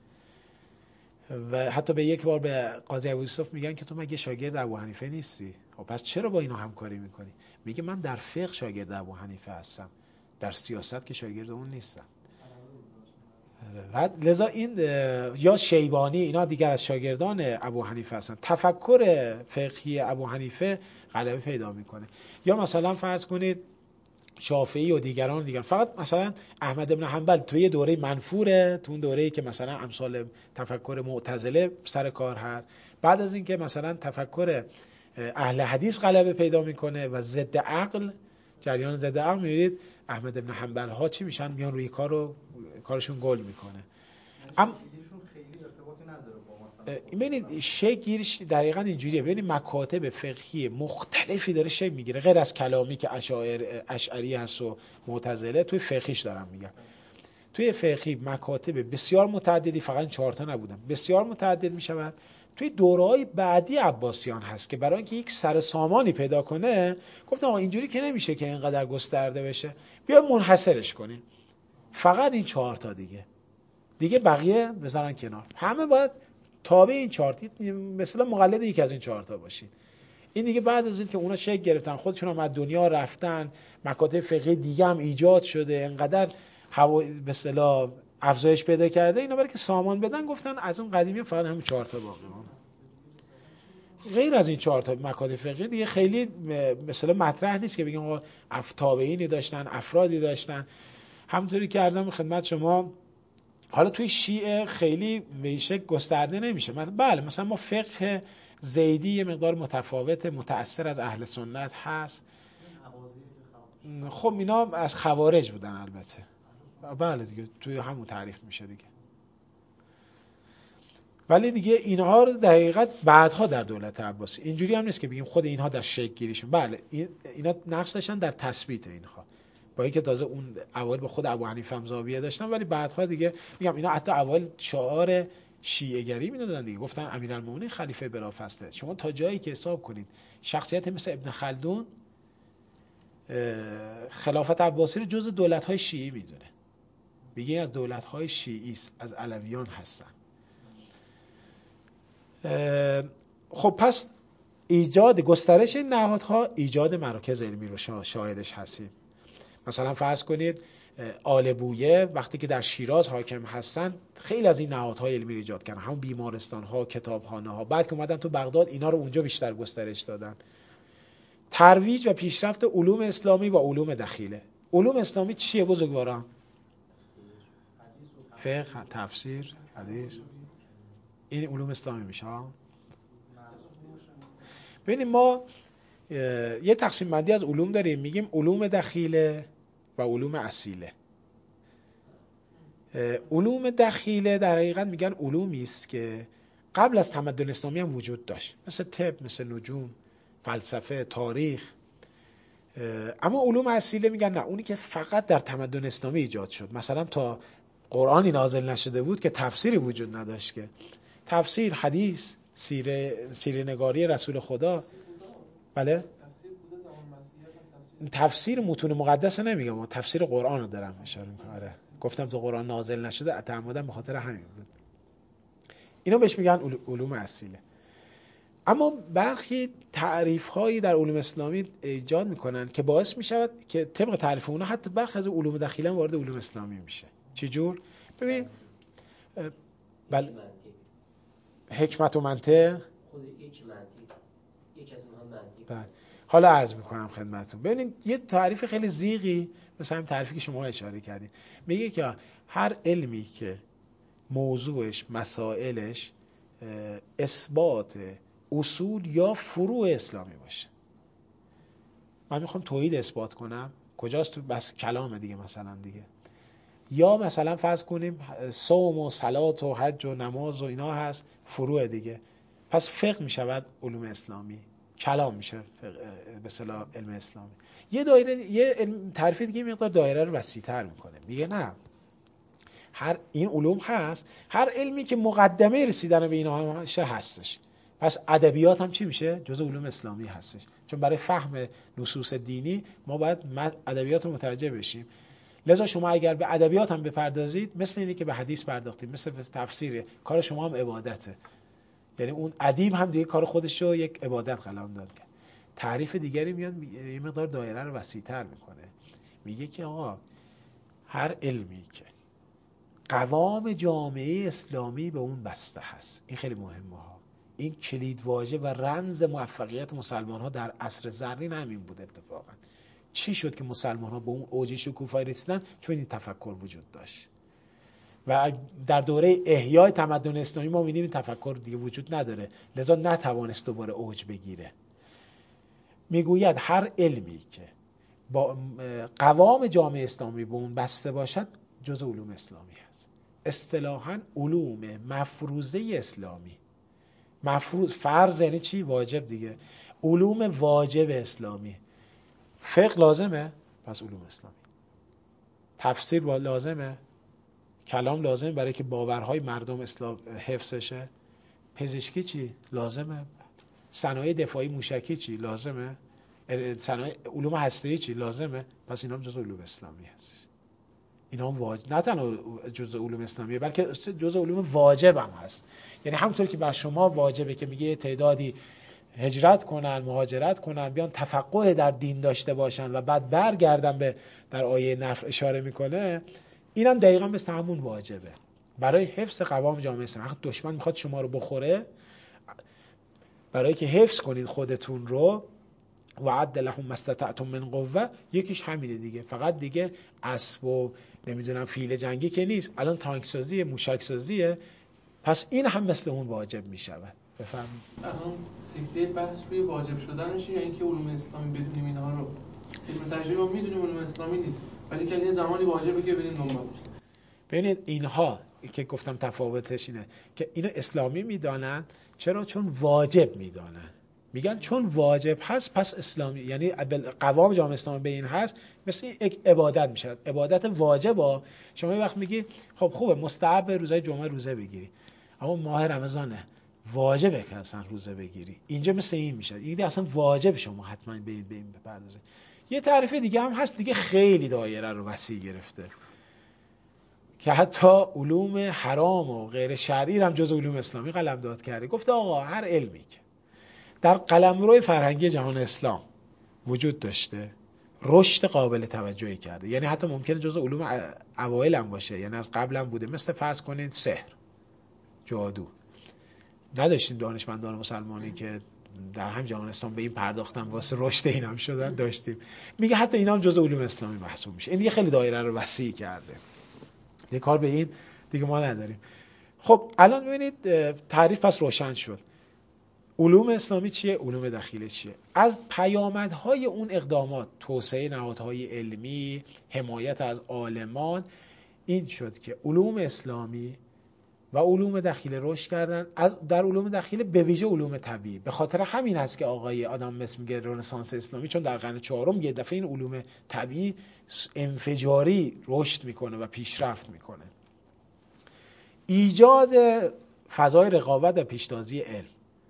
و حتی به یک بار به قاضی ابو یوسف میگن که تو مگه شاگرد ابو حنیفه نیستی؟ خب پس چرا با اینا همکاری میکنی؟ میگه من در فقه شاگرد ابو حنیفه هستم، در سیاست که شاگرد اون نیستم. لذا این یا شیبانی اینا دیگر از شاگردان ابو حنیفه هستن. تفکر فقهی ابو حنیفه غلبه پیدا میکنه. یا مثلا فرض کنید شافعی و دیگران فقط مثلا احمد ابن حنبل توی دوره منفوره، تو اون دوره‌ای که مثلا امثال تفکر معتزله سر کار هست. بعد از اینکه مثلا تفکر اهل حدیث غلبه پیدا میکنه و ضد عقل، جریان ضد عقل، میبینید احمد ابن حنبل ها چی میشن؟ میان روی کارشون گل میکنه. اما خیلی ارتباطی نداره با مثلا ببینید شیء گیرش دقیقاً اینجوریه. ببینید مکاتب فقهی مختلفی داره شیء میگیره، غیر از کلامی که اشعری هست و معتزله. توی فقهیش دارم میگم، توی فقهی مکاتب بسیار متعددی، فقط 4 تا نبودن، بسیار متعدد میشود. توی دوره‌های بعدی عباسیان هست که برای اینکه یک سر سامانی پیدا کنه گفتم آقا اینجوری که نمیشه که اینقدر گسترده بشه، بیا منحصرش کنیم فقط این 4 تا دیگه بقیه بذارن کنار. همه باید تابع این 4 تا، مثلا مقلد یکی از این 4 تا باشین. این دیگه بعد از این که اونا شکل گرفتن، خودشون هم از دنیا رفتن، مکاتب فقهی دیگه هم ایجاد شده، انقدر به اصطلاح افزایش پیدا کرده، اینا برای که سامان بدن گفتن از اون قدیمی فقط همین 4 تا باقی مونه. غیر از این 4 تا مکاتب فقهی دیگه خیلی مثلا مطرح نیست که بگیم آقا تابعینی داشتن، افرادی داشتن. همونطوری که عرضم خدمت شما حالا توی شیعه خیلی به شکل گسترده نمیشه. بله مثلا ما فقه زیدی یه مقدار متفاوته، متأثر از اهل سنت هست. خب اینا از خوارج بودن البته. بله دیگه توی همون تعریف میشه دیگه. ولی دیگه اینها رو دقیقاً بعدها در دولت عباسی، اینجوری هم نیست که بگیم خود اینها در شکل گیریشون. بله اینا نقش داشتن در تثبیت اینها، با اینکه تازه اون اول به خود ابو حنیفه هم زاویه داشتن، ولی بعدها دیگه میگم اینا حتی اول شعار شیعه گری میدادن دیگه. گفتن امیرالمومنین خلیفه بلافاصله. شما تا جایی که حساب کنید شخصیت مثل ابن خلدون خلافت عباسی رو جزء دولت‌های شیعی میدونه، میگه از دولت‌های شیعی است، از علویان هستن. خب پس ایجاد گسترش این نهادها، ایجاد مراکز علمی رو شاهدش هستیم. مثلا فرض کنید آل بویه وقتی که در شیراز حاکم هستن خیلی از این نهادهای علمی ایجاد کردن، همون بیمارستان‌ها، کتابخانه‌ها. بعد که اومدن تو بغداد اینا رو اونجا بیشتر گسترش دادن. ترویج و پیشرفت علوم اسلامی و علوم دخیله. علوم اسلامی چیه بزرگواران؟ فقه، تفسیر، حدیث، این علوم اسلامی میشه. ببینید ما یه تقسیم بندی از علوم داریم، میگیم علوم دخیله و علوم اصیله. علوم دخیله در حقیقت میگن علومی است که قبل از تمدن اسلامی هم وجود داشت، مثل طب، مثل نجوم، فلسفه، تاریخ. اما علوم اصیله میگن نه، اونی که فقط در تمدن اسلامی ایجاد شد. مثلا تا قرآنی نازل نشده بود که تفسیری وجود نداشت که تفسیر، حدیث، سیره نگاری رسول خدا. بله؟ تفسیر متون مقدس نمیگم، ما تفسیر قرآن رو دارم اشاره میکنم. آره گفتم تو قرآن نازل نشده، تعمداً به خاطر همین بود. اینو بهش میگن علوم اصیله. اما برخی تعریف هایی در علوم اسلامی ایجاد میکنن که باعث میشود که طبق تعریف اونا حتی برخی از علوم دخیله وارد علوم اسلامی میشه. چجور؟ ببین بله، حکمت و منطق، خود یک از اونها منطق. بله حالا عرض میکنم خدمتتون. ببینید یه تعریف خیلی زیغی مثلا همین تعریفی که شما اشاره کردید میگه که هر علمی که موضوعش، مسائلش اثبات اصول یا فروع اسلامی باشه. من میخوام توحید اثبات کنم، کجاست؟ تو بس کلامه دیگه مثلا دیگه. یا مثلا فرض کنیم صوم و صلات و حج و نماز و اینا هست، فروع دیگه. پس فقه میشود علوم اسلامی، کلام میشه به اصطلاح علم اسلامی. یه دایره، یه تعریف دیگه مقدار دایره رو وسیع‌تر میکنه، میگه نه، هر این علوم هست، هر علمی که مقدمه رسیدن به اینا هستش. پس ادبیات هم چی میشه؟ جزء علوم اسلامی هستش، چون برای فهم نصوص دینی ما باید ادبیات رو متوجه بشیم. لذا شما اگر به ادبیات هم بپردازید، مثل اینی که به حدیث پرداختید، مثل تفسیر، کار شما هم عبادته. یعنی اون ادیب هم دیگه کار خودش رو یک عبادت قلم داد کرد. تعریف دیگری میاد یه مقدار دایره رو وسیع‌تر میکنه، میگه که آقا هر علمی که قوام جامعه اسلامی به اون بسته هست، این خیلی مهمه ها. این کلید واژه و رمز موفقیت مسلمان ها در عصر زرین همین بود. اتفاقا چی شد که مسلمان ها به اون اوج شکوفایی رسیدن؟ چون این تفکر وجود داشت. و در دوره احیای تمدن اسلامی ما می‌بینیم این تفکر دیگه وجود نداره، لذا نتوانست دوباره اوج بگیره. میگوید هر علمی که با قوام جامعه اسلامی به اون بسته باشد جزء علوم اسلامی هست. اصطلاحاً علوم مفروضه اسلامی. مفروض، فرض یعنی چی؟ واجب دیگه. علوم واجب اسلامی. فقه لازمه، پس علوم اسلامی. تفسیر لازمه، کلام لازمه برای که باورهای مردم اسلام حفظ شه. پزشکی چی؟ لازمه. صنایع دفاعی موشکی چی؟ لازمه. صنایع علوم هسته‌ای چی؟ لازمه. پس اینا هم جزء علوم اسلامی هست. اینا هم واجب، نه تنها جزء علوم اسلامیه بلکه جزء علوم واجب هم هست. یعنی همونطور که بر شما واجبه که میگه تعدادی هجرت کنن، مهاجرت کنن، بیان تفقه در دین داشته باشن و بعد برگردن به، در آیه نفر اشاره میکنه، اینم دقیقاً مثل همون واجبه برای حفظ قوام جامعه اسلامی. وقتی دشمن میخواد شما رو بخوره، برای که حفظ کنید خودتون رو، وعد لهم ما استطعتم من قوه، یکیش همینه دیگه. فقط دیگه اسب و نمیدونم فیل جنگی که نیست، الان تانک سازیه، موشک سازیه. پس این هم مثل اون واجب میشود. بفهمید الان سکته بحث روی واجب شدنشه یا اینکه علوم اسلامی بدونیم اینها رو؟ علم تجربی ما میدونیم علوم اسلامی نیست، ولی که یه زمانی واجبه که بریم دنبالش. ببینید اینها که گفتم تفاوتش اینه که اینو اسلامی میدانن. چرا؟ چون واجب میدانن. میگن چون واجب هست پس اسلامی، یعنی قوام جامعه اسلامی به این هست، مثل یک عبادت میشه. عبادت واجبه. شما یه وقت میگی خب خوبه مستحب روزهای جمعه روزه بگیری، اما ماه رمضانه واجبه که اصلا روزه بگیری. اینجا مثل این میشه، این اصلا واجب شما حتما به این بپردازید. یه تعریف دیگه هم هست دیگه، خیلی دایره رو وسیع گرفته، که حتی علوم حرام و غیر شرعی هم جز علوم اسلامی قلمداد کرده. گفته آقا هر علمی که در قلمرو فرهنگی جهان اسلام وجود داشته، رشد قابل توجهی کرده، یعنی حتی ممکنه جز علوم اوایل هم باشه، یعنی از قبل هم بوده، مثل فرض کنید سحر، جادو. نداشتیم دانشمندان مسلمانی که در هم جهان اسلام به این پرداختن واسه رشد این هم شدن؟ داشتیم. میگه حتی اینا هم جز علوم اسلامی محسوب میشه. این دیگه خیلی دایره رو وسیع کرده، دیگه کار به این دیگه ما نداریم. خب الان ببینید تعریف پس روشن شد. علوم اسلامی چیه؟ علوم دخیله چیه؟ از پیامدهای اون اقدامات، توسعه نهادهای علمی، حمایت از عالمان، این شد که علوم اسلامی و علوم دخیله رشد کردن. در علوم دخیله به ویژه علوم طبیعی. به خاطر همین هست که آقای آدم اسمیت میگه رنسانس اسلامی، چون در قرن چهارم یه دفعه این علوم طبیعی انفجاری رشد میکنه و پیشرفت میکنه. ایجاد فضای رقابت و پیشتازی علم.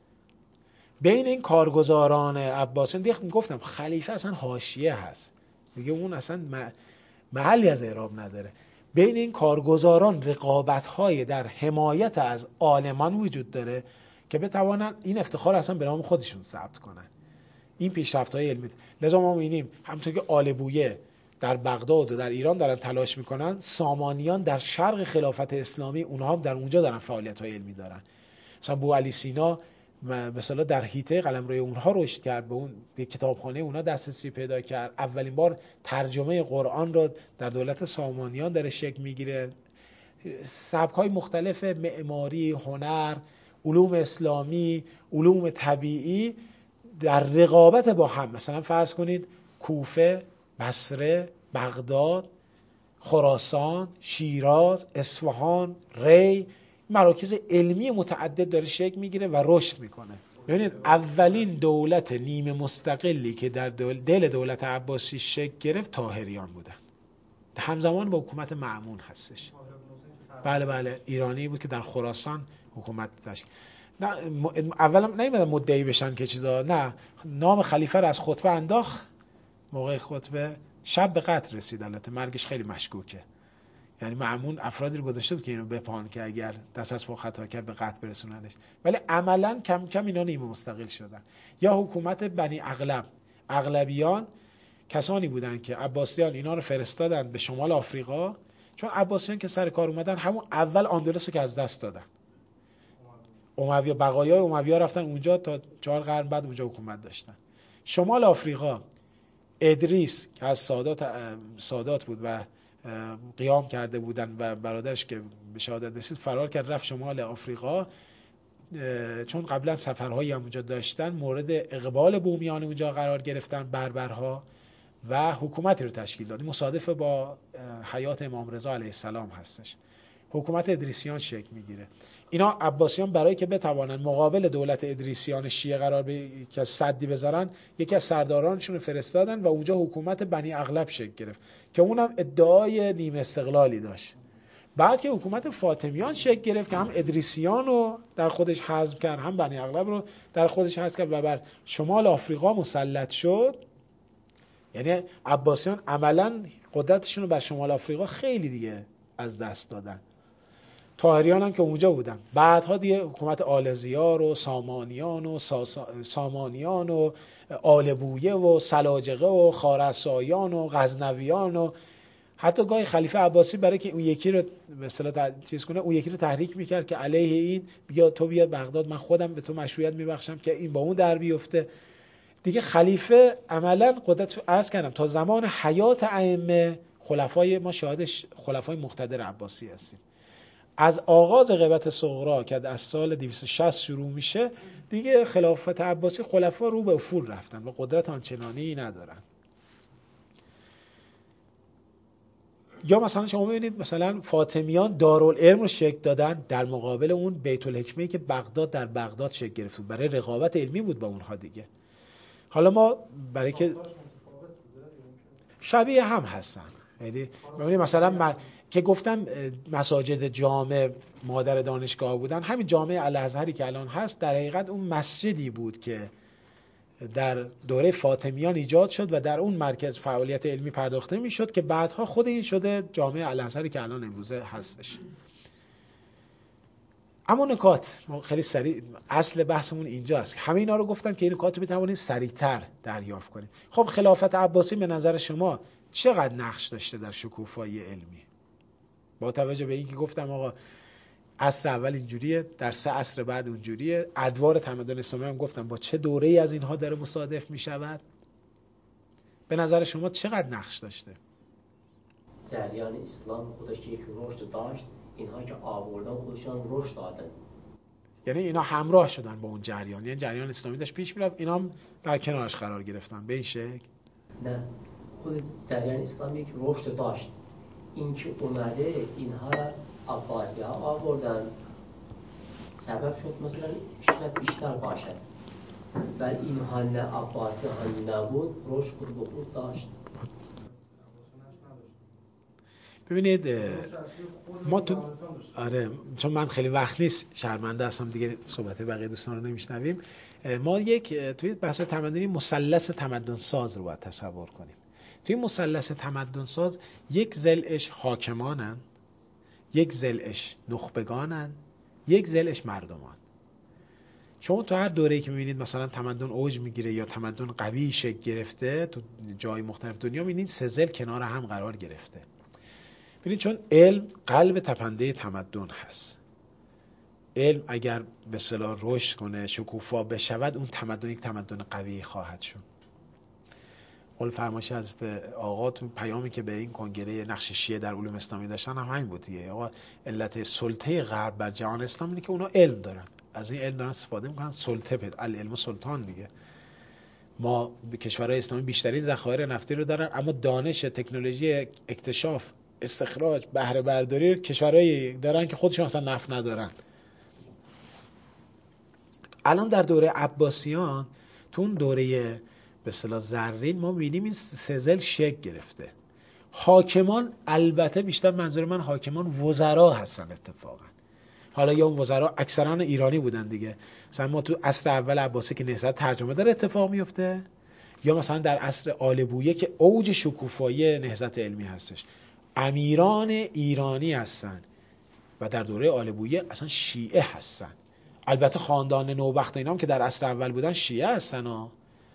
بین این کارگزاران عباسیان دیگه گفتم خلیفه اصلا حاشیه هست دیگه، اون اصلا محلی از اعراب نداره. بین این کارگزاران رقابت‌های در حمایت از عالمان وجود داره که بتوانن این افتخار اصلا به نام خودشون ثبت کنن، این پیشرفت‌های علمی. لذا ما می‌بینیم همونطور که آل بویه در بغداد و در ایران دارن تلاش میکنن، سامانیان در شرق خلافت اسلامی اونها هم در اونجا دارن فعالیت‌های علمی دارن. مثلا بوعلی سینا مثلا در حیطه قلمرو اونها رشد کرد، به کتابخانه اونها دسترسی پیدا کرد، اولین بار ترجمه قرآن رو در دولت سامانیان داره شکل میگیره. سبک‌های مختلف معماری، هنر، علوم اسلامی، علوم طبیعی در رقابت با هم، مثلا فرض کنید کوفه، بصره، بغداد، خراسان، شیراز، اصفهان، ری، مراکز علمی متعدد داره شکل میگیره و رشد میکنه. ببینید اولین دولت نیمه مستقلی که در دل دولت عباسی شکل گرفت طاهریان بودن، همزمان با حکومت مأمون هستش. بله ایرانی بود که در خراسان حکومت داشت. نه اولا نمیدونم مدعی بشن که چیزا، نه نام خلیفه رو از خطبه انداخت، موقع خطبه شب به قتل رسید. البته مرگش خیلی مشکوکه، یعنی مأمون افرادی رو گذاشته بود که اینو بپان که اگر دست از پا خطا کرد به قتل برسوننش، ولی عملا کم کم اینا نیمه مستقل شدن. یا حکومت بنی اغلبیان کسانی بودن که عباسیان اینا رو فرستادن به شمال آفریقا، چون عباسیان که سر کار اومدن همون اول اندلس رو که از دست دادن، اموی بقایای اموی‌ها رفتن اونجا تا 4 قرن بعد اونجا حکومت داشتن. شمال آفریقا ادریس که از سادات بود و قیام کرده بودن و برادرش که به شهادت رسید فرار کرد رفت شمال آفریقا، چون قبلا سفرهایی هم اونجا داشتن مورد اقبال بومیان اونجا قرار گرفتن، بربرها، و حکومتی رو تشکیل داد. مصادف با حیات امام رضا علیه السلام هستش. حکومت ادریسیان شکل میگیره. اینا عباسیان برای که بتوانن مقابل دولت ادریسیان شیعه قرار که صدی بذارن، یکی از سردارانشون رو فرستادن و اونجا حکومت بنی اغلب شکل گرفت که اونم ادعای نیمه استقلالی داشت. بعد که حکومت فاطمیان شکل گرفت که هم ادریسیان رو در خودش حذف کرد، هم بنی اغلب رو در خودش حذف کرد و بر شمال آفریقا مسلط شد، یعنی عباسیان عملاً قدرتشون رو بر شمال آفریقا خیلی دیگه از دست دادن. طاهریان هم که اونجا بودن، بعدها دیگه حکومت آلزیار و سامانیان و آل بویه و سلاجقه و خوارزمشاهیان و غزنویان و حتی گاهی خلیفه عباسی برای که اون یکی رو به اصطلاح چیز کنه، اون یکی رو تحریک میکرد که علیه این بیا بغداد، من خودم به تو مشروعیت میبخشم که این با اون در بیفته. دیگه خلیفه عملا قدرت عرض کردم تا زمان حیات ائمه خلفای ما شاهدش خلفای مقتدر عباسی هستیم. از آغاز غیبت صغرا که از سال 260 شروع میشه دیگه خلافت عباسی خلفا رو به افول رفتن و قدرت آنچنانی ندارن. یا مثلا شما ببینید مثلا فاطمیان دارالعلم رو شکل دادن، در مقابل اون بیت الحکمه‌ای که بغداد در بغداد شکل گرفت برای رقابت علمی بود با اونها دیگه. حالا ما برای که شبیه هم هستن، یعنی ببینید مثلا که گفتم مساجد جامع مادر دانشگاه بودن، همین جامع الازهری که الان هست در حقیقت اون مسجدی بود که در دوره فاطمیان ایجاد شد و در اون مرکز فعالیت علمی پرداخته میشد که بعدها خود این شده جامع الازهری که الان امروزه هستش. اما نکات خیلی سریع، اصل بحثمون اینجاست. همه اینا رو گفتم که این نکات رو بتونید سریعتر دریافت کنید. خب خلافت عباسی به نظر شما چقدر نقش داشته در شکوفایی علمی؟ با توجه به اینکه گفتم آقا عصر اول اینجوریه، در 3 عصر بعد اونجوریه، ادوار تمدن اسلامی هم گفتم با چه دوره‌ای از اینها داره مصادف میشود، به نظر شما چقدر نقش داشته؟ جریان اسلام خودش یک رشد داشت، اینها که آوردن خودشان رشد دادن، یعنی اینا همراه شدن با اون جریان، یعنی جریان اسلامی داشت پیش میرفت، اینا هم در کنارش قرار گرفتن به این شکل؟ نه، خود جریان اسلام یک رشد داشت، این که اومده اینها را عباسی ها آوردن سبب شد مثلا شاید بیشتر باشد، ولی اینها نه عباسی ها نبود رشد خود به خود داشت. ببینید ما تو چون من خیلی وقت نیست شرمنده هستم دیگه صحبت بقیه دوستان رو نمیشنویم، ما توی بحث تمدنی مثلث تمدن ساز رو باید تصور کنیم. توی مثلث تمدن ساز یک ضلعش حاکمانن، یک ضلعش نخبگانن، یک ضلعش مردمان. شما تو هر دوره‌ای که می‌بینید مثلا تمدن اوج میگیره یا تمدن قوی شکل گرفته تو جای مختلف دنیا، می‌بینید سه ضلع کنار هم قرار گرفته. ببینید چون علم قلب تپنده تمدن هست، علم اگر به اصطلاح رشد کنه، شکوفا بشود، اون تمدن یک تمدن قوی خواهد شد. قول فرمایش حضرت آقا تو پیامی که به این کنگره نقش شیعه در علوم اسلامی داشتن هم همین بود دیگه. آقا علت سلطه غرب بر جهان اسلام اینه که اونا علم دارن، از این علم دارن استفاده میکنن، سلطه پیدا، العلم سلطان دیگه. ما به کشورهای اسلامی بیشترین ذخایر نفتی رو دارن، اما دانش، تکنولوژی، اکتشاف، استخراج، بهره برداری کشورهایی دارن که خودشون اصلا نفت ندارن. الان در دوره عباسیان، تو اون دوره به اصطلاح زرین، ما می‌بینیم این سه ضلع شکل گرفته. حاکمان، البته بیشتر منظور من حاکمان وزرا هستن اتفاقا. حالا یا اون وزرا اکثرا ایرانی بودن دیگه. مثلا ما تو عصر اول عباسی که نهضت ترجمه داره اتفاق میفته، یا مثلا در عصر آل بویه که اوج شکوفایی نهضت علمی هستش، امیران ایرانی هستن و در دوره آل بویه اصلا شیعه هستن. البته خاندان نوبخت اینا هم که در عصر اول بودن شیعه هستن ها.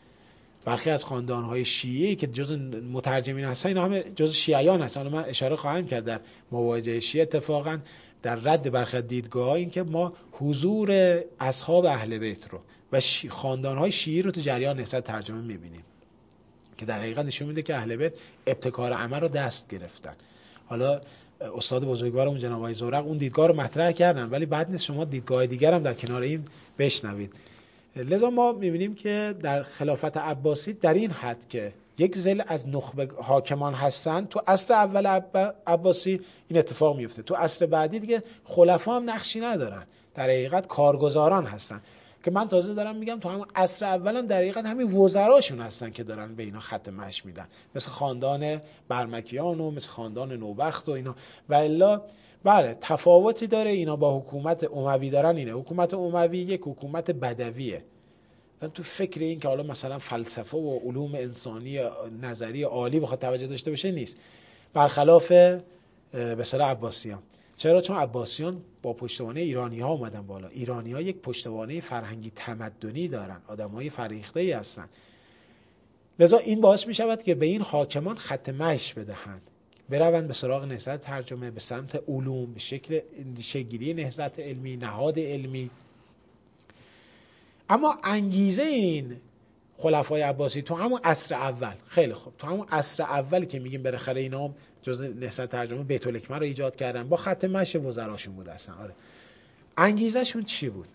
برخی از خاندان‌های شیعی که جز مترجمین هستن اینا همه جز شیعیان هستن. من اشاره خواهم کرد در مواجهه شیعه اتفاقا در رد برخی دیدگاه‌ها این که ما حضور اصحاب اهل بیت رو و خاندان‌های شیعی رو تو جریان نهضت ترجمه می‌بینیم که در حقیقت نشون میده که اهل بیت ابتکار عمل رو دست گرفتن. حالا استاد بزرگوارمون جناب آقای زورق اون دیدگاه رو مطرح کردن، ولی بعد نیست شما دیدگاه دیگر هم در کنار این بشنوید. لذا ما می‌بینیم که در خلافت عباسی در این حد که یک ضلع از نخبه حاکمان هستن، تو عصر اول عباسی این اتفاق میفته. تو عصر بعدی دیگه خلفا هم نقشی ندارن، در حقیقت کارگزاران هستن که من تازه دارم میگم تو همون عصر اول هم در حقیقت همین وزراشون هستن که دارن به اینا خط مشی میدن، مثل خاندان برمکیان و مثل خاندان نوبخت و اینا. و الا بله تفاوتی داره اینا با حکومت اموی دارن. اینه حکومت اموی یک حکومت بدویه، تو فکر این که حالا مثلا فلسفه و علوم انسانی نظری عالی بخواد توجه داشته باشه نیست، برخلاف به اصطلاح عباسیان. چرا؟ چون عباسیان با پشتوانه ایرانی ها اومدن بالا. ایرانی ها یک پشتوانه فرهنگی تمدنی دارن، آدم های فرهیخته ای هستن. لذا این باعث می شود که به این حاکمان خط مشی بدهند، بروند به سراغ نهضت ترجمه، به سمت علوم، به شکل شکل‌گیری نهضت علمی، نهاد علمی. اما انگیزه این خلفای عباسی تو همون عصر اول، خیلی خوب، تو همون عصر اولی که میگیم بالاخره اینا هم جز نهضت ترجمه بیت الحکمه رو ایجاد کردن، با خط مشی وزراشون بود اصلا. آره، انگیزه شون چی بود؟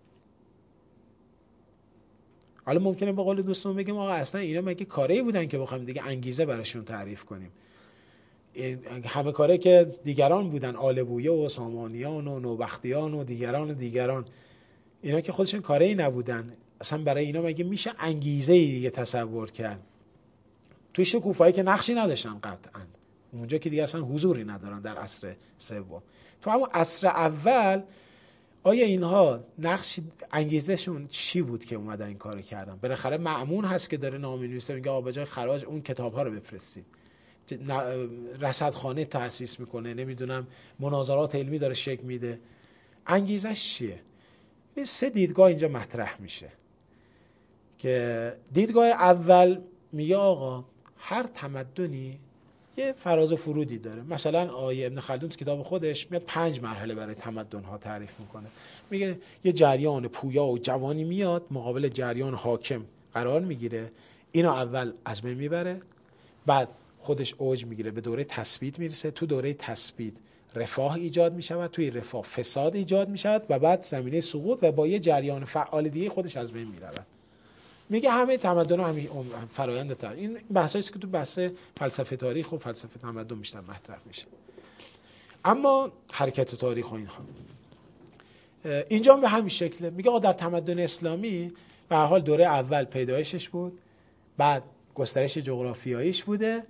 حالا ممکنه به قول دوستان بگیم آقا اصلا اینا مگه کاری بودن که بخوایم دیگه انگیزه براشون تعریف کنیم؟ همه کاره که دیگران بودن، آل بویه و سامانیان و نوبختیان و دیگران اینا که خودشون کاری نبودن، اصلا برای اینا مگه میشه انگیزه‌ای دیگه تصور کرد؟ توی شکوفایی که نقشی نداشتن قطعاً، اونجا که دیگه اصلا حضوری ندارن در عصر سوم. تو همون عصر اول آیا اینها نقش انگیزشون چی بود که اومدن این کارو کردن؟ بالاخره مأمون هست که داره نامه می‌نویسه میگه آقا به جای خراج اون کتاب‌ها رو بفرستید، رصدخانه تأسیس میکنه، نمیدونم مناظرات علمی داره شکل میده. انگیزش چیه؟ این سه دیدگاه اینجا مطرح میشه که دیدگاه اول میگه آقا هر تمدنی یه فراز و فرودی داره. مثلا آقای ابن خلدون تو کتاب خودش میاد 5 مرحله برای تمدن‌ها تعریف میکنه. میگه یه جریان پویا و جوانی میاد مقابل جریان حاکم قرار میگیره، اینو اول از بین میبره، بعد خودش اوج میگیره، به دوره تثبیت میرسه، تو دوره تثبیت رفاه ایجاد میشود، توی رفاه فساد ایجاد میشود و بعد زمینه سقوط و با یه جریان فعال دیگه خودش از بین میرود. میگه همه تمدن‌ها همین فرآیند تر. این بحثایی که تو بحث فلسفه تاریخ و فلسفه تمدن بیشتر مطرح میشه. اما حرکت تاریخ و اینها اینجا به همین شکله. میگه آقا در تمدن اسلامی به هر حال دوره اول پیدایشش بود، بعد گسترش جغرافیاییش بوده،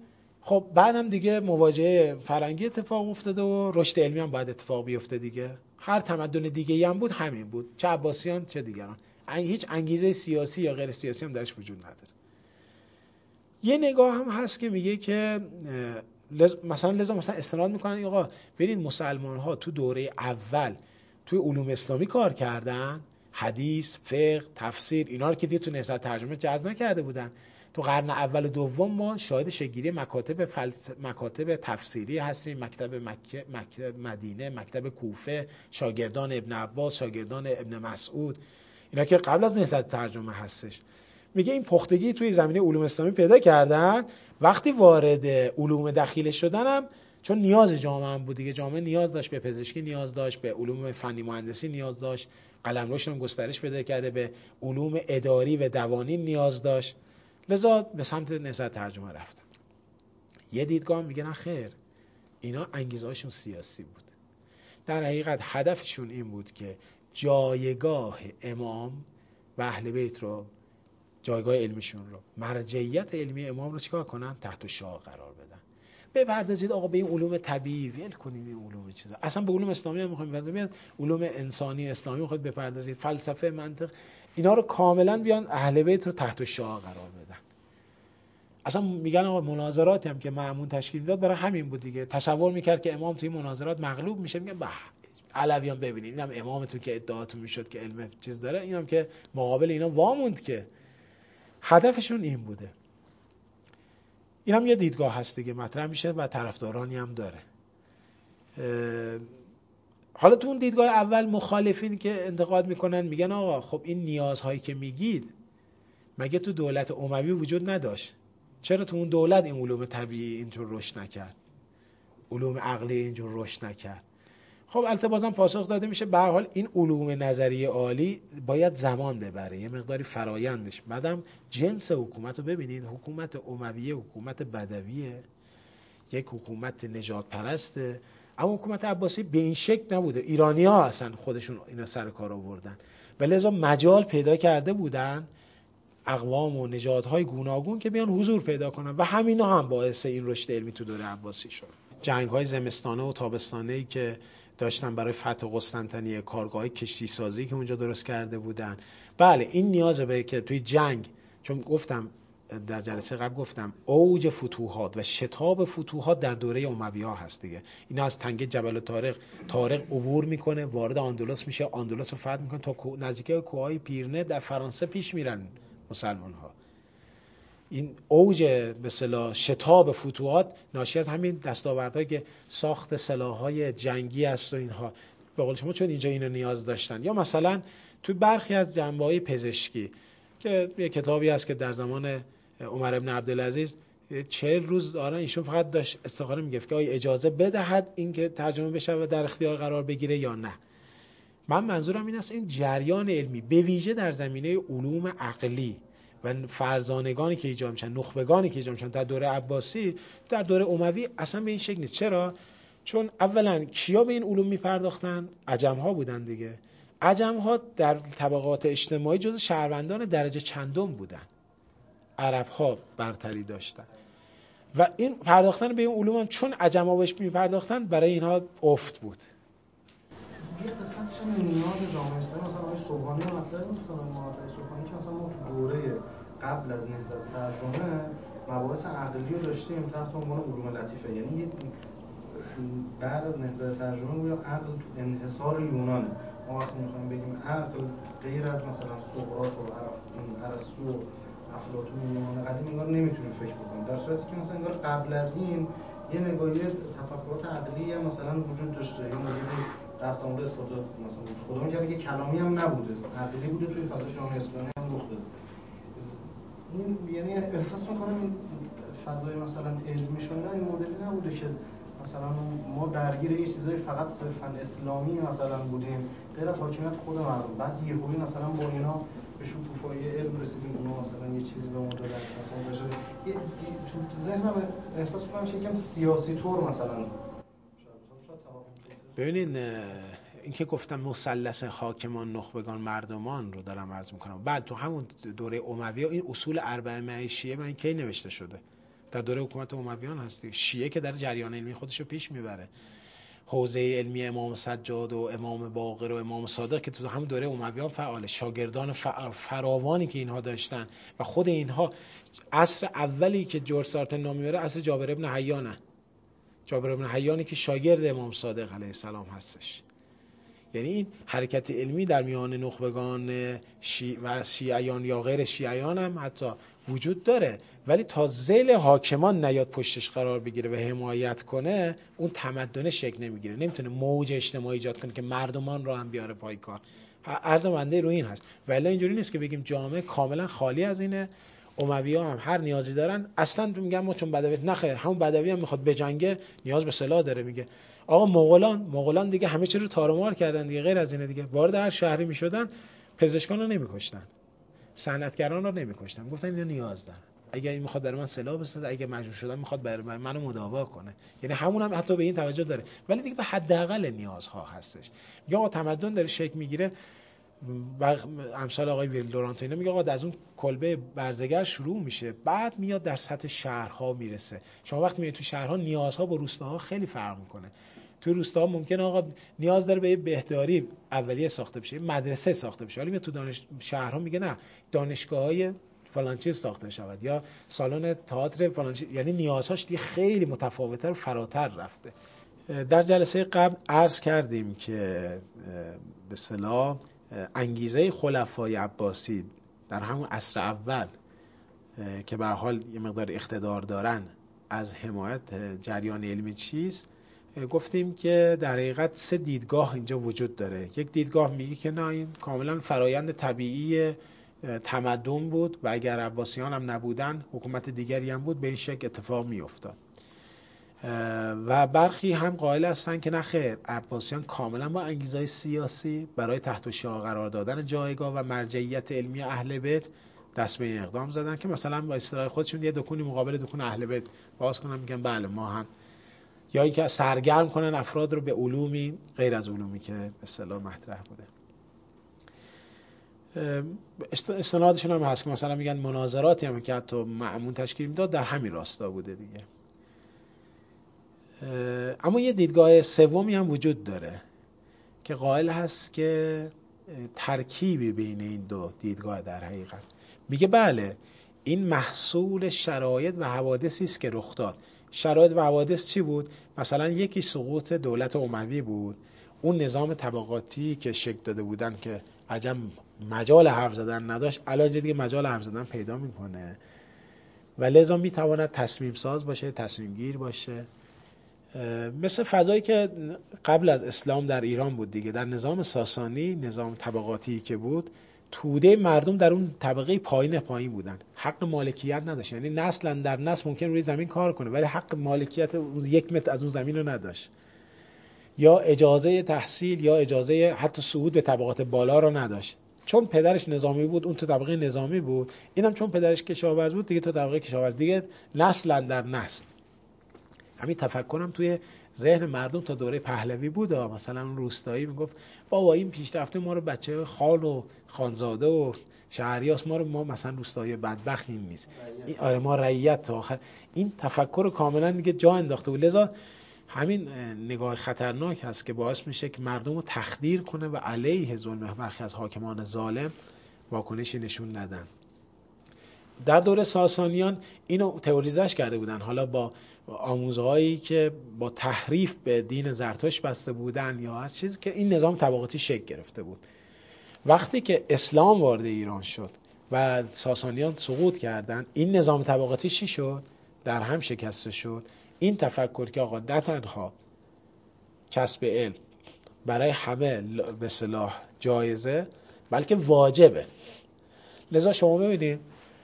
خب بعدم دیگه مواجهه فرنگی اتفاق افتاده و رشد علمی هم باید اتفاق بیفته دیگه. هر تمدن دیگه‌ای هم بود همین بود، چه عباسیان چه دیگران. هیچ انگیزه سیاسی یا غیر سیاسی هم درش وجود نداره. یه نگاه هم هست که میگه که مثلا استناد میکنن آقا ببینید مسلمان ها تو دوره اول توی علوم اسلامی کار کردن، حدیث، فقه، تفسیر، اینا رو که دیگه تو نهضت ترجمه جذب نکرده بودن. تو قرن اول و دوم ما شاهد شکل‌گیری مکاتب تفسیری هستیم، مکتب مکه، مکتب مدینه، مکتب کوفه، شاگردان ابن عباس، شاگردان ابن مسعود، اینا که قبل از نهضت ترجمه هستش. میگه این پختگی توی زمینه علوم اسلامی پیدا کردن، وقتی وارد علوم دخیل شدن هم چون نیاز جامعه هم بود دیگه، جامعه نیاز داشت به پزشکی، نیاز داشت به علوم فنی مهندسی، نیاز داشت قلمروش هم گسترش پیدا کرده، به علوم اداری و دوانی نیاز داشت، لذا به سمت نهضت ترجمه رفتن. یه دیدگاه میگه نه خیر، اینا انگیزه‌هاشون سیاسی بود. در حقیقت هدفشون این بود که جایگاه امام و اهل بیت رو، جایگاه علمیشون رو، مرجعیت علمی امام رو چیکار کنن؟ تحت شعاع قرار بدن. بپردازید آقا به این علوم طبیعی، ول کنید این علوم چیزا، اصلا به علوم اسلامی هم میخوایم بپردازید، علوم انسانی اسلامی میخواد بپردازید، فلسفه، منطق، اینا رو کاملا بیان اهل بیت رو تحت شعاع قرار بدن. اصلا میگن آقا مناظراتی هم که مأمون تشکیل داد برای همین بود دیگه. تصور میکرد که امام توی مناظرات مغلوب میشه، میگن به علویان ببینید اینم امامتون که ادعاتون میشد که علم چیز داره، اینم که مقابل اینا واموند که. هدفشون این بوده. این هم یه دیدگاه هست دیگه، مطرح میشه و طرفدارانی هم داره. حالا تو اون دیدگاه اول مخالفین که انتقاد میکنن میگن آقا خب این نیازهایی که میگید مگه تو دولت اموی وجود نداشت؟ چرا تو اون دولت این علوم طبیعی اینجور رشد نکرد؟ علوم عقلی اینجور رشد نکرد؟ خب البته بازم پاسخ داده میشه به هر حال این علوم نظری عالی باید زمان ببره، یه مقداری فرایندش. بعدم جنس حکومت رو ببینید، حکومت امویه حکومت بدویه، یک حکومت نجات پرسته، اما حکومت عباسی به این شکل نبوده. ایرانی ها اصلا خودشون اینا سر کار آوردن و لذا مجال پیدا کرده بودن اقوام و نژادهای گوناگون که بیان حضور پیدا کنن و همینا هم باعث این رشد علمی تو دوره عباسی شد. جنگ‌های زمستانه و تابستانه‌ای که داشتن برای فتح قسطنطنیه، کارگاه‌های کشتی سازی که اونجا درست کرده بودن، بله این نیاز به که توی جنگ، چون گفتم در جلسه قبل گفتم اوج فتوحات و شتاب فتوحات در دوره اموی‌ها هست دیگه. اینا از تنگه جبل طارق عبور میکنه، وارد اندلس میشه، اندلس رو فتح میکنه تا نزدیک کوههای پیرنه در فرانسه پیش میرن مسلمان‌ها. این اوج به اصطلاح شتاب فتوحات ناشی از همین دستاوردهایی که ساخت سلاح‌های جنگی است و اینها، به قول شما چون اینجا اینو نیاز داشتن. یا مثلا تو برخی از جنبه‌های پزشکی که یه کتابی هست که در زمان عمر بن عبدالعزیز 40 روز دارن، ایشون فقط داشت استخاره میگفت که آیا اجازه بدهد این که ترجمه بشه و در اختیار قرار بگیره یا نه. من منظورم این است این جریان علمی به ویژه در زمینه علوم عقلی و فرزانگانی که ایجاد میشن، نخبگانی که ایجاد میشن در دوره عباسی، در دوره اموی اصلا به این شکل نیست. چرا؟ چون اولا کیا به این علوم میپرداختن؟ عجم‌ها بودن دیگه. عجم‌ها در طبقات اجتماعی جز شهروندان درجه چندم بودن. عرب‌ها برتری داشتن و این پرداختن به این علوم هم چون عجم‌ها بهش میپرداختن برای اینها افت بود. یه قسمتش هم نیاز جامعه اسلامی، مثلا آقای صبحانی مطرح می‌کنن، محمد صبحانی که مثلا ما تو دوره قبل از نهضت ترجمه مباحث عقلی رو داشتیم تحت عنوان علوم لطیفه، یعنی بعد از نهضت ترجمه گویا عقل تو انحصار یونانه. ما وقتی می‌خوایم بگیم عقل غیر از مثلا سقراط و ارسطو و افلاطون و یونان قدیم انگار نمیتونیم فکر بکنیم، در صورتی که مثلا انگار قبل از این یه نگاهی تفکرات عقلی هم مثلا وجود داشته. یه مدلی دست مورد اثبات مثلا خدا میگه که کلامی هم نبوده، عقلی بوده، توی فضای جامعه اسلامی هم رخ داده. این یعنی احساس می‌کنم این فضای مثلا علمی شدن این مدلی نبوده که مثلا ما درگیر یه چیزای فقط صرفاً اسلامی مثلا بودیم غیر از حاکمیت خود مردم، بعد یهویی مثلا با اینا به شکوفایی علم رسیدیم، اونا مثلا یه چیزی به ما دادن مثلا بشه تو ذهنم احساس می‌کنم که یکم سیاسی طور مثلا. ببینین این که گفتم مثلث حاکمان نخبگان مردمان رو دارم عرض میکنم، بعد تو همون دوره اموی این اصول اربعه معیشیه من کی نوشته شده در دوره حکومت امویان هستی. شیعه که در جریان علمی خودش رو پیش میبره. حوزه علمی امام سجاد و امام باقر و امام صادق که تو همون دوره امویان فعاله، شاگردان فراوانی که اینها داشتن و خود اینها عصر اولی که جورج سارتن نام میبره عصر جابر ابن حیانه. جابر ابن حیانی که شاگرد امام صادق علیه السلام هستش. یعنی این حرکت علمی در میان نخبگان و شیعیان یا غیر شیعیان هم حتی وجود داره، ولی تا ذیل حاکمان نیاد پشتش قرار بگیره و حمایت کنه، اون تمدن شکل نمیگیره. نمیتونه موج اجتماعی ایجاد کنه که مردمان رو هم بیاره پای کار. عرض منده رو این هست. ولی اینجوری نیست که بگیم جامعه کاملا خالی از اینه. اموی‌ها هم هر نیازی دارن، اصلا میگن ما چون بدوی نخه، همون بدوی هم میخواد بجنگه نیاز به سلاح داره. میگه آقا مغولان دیگه همه چی رو تارمار کردن دیگه، غیر از اینه دیگه. وارد هر شهری میشدن پزشکان رو نمیکشتن، صنعتگران رو نمیکشتن، گفتن اینا نیاز دارن، اگه این میخواد برای من سلاح بسازه، اگه مجبور شدم میخواد برای منو مداوا کنه. یعنی همون هم حتی به این توجه داره، ولی دیگه به حداقل نیازها هستش. میگه آقا تمدن داره شکل میگیره و امثال آقای ویل دورانت اینا میگه آقا از اون کلبه برزگر شروع میشه، بعد میاد در سطح شهرها میرسه. شما وقتی میاد تو شهرها نیازها با روستاها خیلی فرق میکنه. تو روستاها ممکنه آقا نیاز داره به یه بهداری اولیه ساخته بشه، مدرسه ساخته بشه، ولی میاد تو شهرها میگه نه، دانشگاه‌های فلان چیز ساخته شود یا سالن تئاتر فلان چیز. یعنی نیازهاش دیگه خیلی متفاوت‌تر و فراتر رفته. در جلسه قبل عرض کردیم که به اصطلاح انگیزه خلفای عباسی در همون عصر اول که به هر حال یه مقدار اقتدار دارن از حمایت جریان علمی چیست، گفتیم که در حقیقت 3 دیدگاه اینجا وجود داره. یک دیدگاه میگه که نه، این کاملا فرایند طبیعی تمدن بود و اگر عباسیان هم نبودن حکومت دیگری هم بود به این شکل اتفاق میافتاد. و برخی هم قائل هستن که نه خیر، عباسیان کاملا با انگیزهای سیاسی برای تحت الشعاع قرار دادن جایگاه و مرجعیت علمی اهل بیت دست به اقدام زدن که مثلا با اصطلاح خودشون یه دکونی مقابل دکون اهل بیت باز کنن، میگن بله ما هم، یا اینکه سرگرم کنن افراد رو به علومی غیر از علومی که به اصطلاح مطرح بوده. استنادشون هم هست که مثلا میگن مناظراتی هم که حتی مأمون تشکیل میداد در همین راستا بوده دیگه. اما یه دیدگاه سومی هم وجود داره که قائل هست که ترکیبی بین این دو دیدگاه در حقیقت. میگه بله، این محصول شرایط و حوادثی است که رخ داد. شرایط و حوادث چی بود؟ مثلا یکی سقوط دولت اموی بود، اون نظام طبقاتی که شکل داده بودن که عجم مجال حرف زدن نداشت، الان دیگه مجال حرف زدن پیدا میکنه و لذا میتواند تصمیم ساز باشه، تصمیم گیر باشه. مثل فضایی که قبل از اسلام در ایران بود دیگه. در نظام ساسانی، نظام طبقاتی که بود، توده مردم در اون طبقه پایین بودن، حق مالکیت نداشت. یعنی نسلا در نسل ممکن روی زمین کار کنه ولی حق مالکیت 1 متر از اون زمین رو نداشت، یا اجازه تحصیل یا اجازه حتی صعود به طبقات بالا رو نداشت. چون پدرش نظامی بود اون تو طبقه نظامی بود، اینم چون پدرش کشاورز بود دیگه تو طبقه کشاورز. دیگه نسل در نسل همین تفکرم توی ذهن مردم تا دوره پهلوی بود. مثلا اون روستایی میگفت بابا این پیشرفته ما رو بچه خان و خانزاده و شهریاست، ما مثلا روستایی بدبخت این نیست، این آره ما رعیت تا آخر. این تفکر کاملا دیگه جا انداخته بود. لذا همین نگاه خطرناک هست که باعث میشه که مردم رو تخدیر کنه و علیه ظلم برخی از حاکمان ظالم واکنشی نشون ندن. در دوره ساسانیان اینو تئوریزش کرده بودن، حالا با آموزهایی که با تحریف به دین زرتشت بسته بودن یا هر چیزی، که این نظام طبقاتی شکل گرفته بود. وقتی که اسلام وارد ایران شد و ساسانیان سقوط کردن، این نظام طبقاتی چی شد؟ در هم شکسته شد. این تفکر که آقا نه تنها کسب علم برای همه به اصطلاح جایزه بلکه واجبه. لذا شما ببینید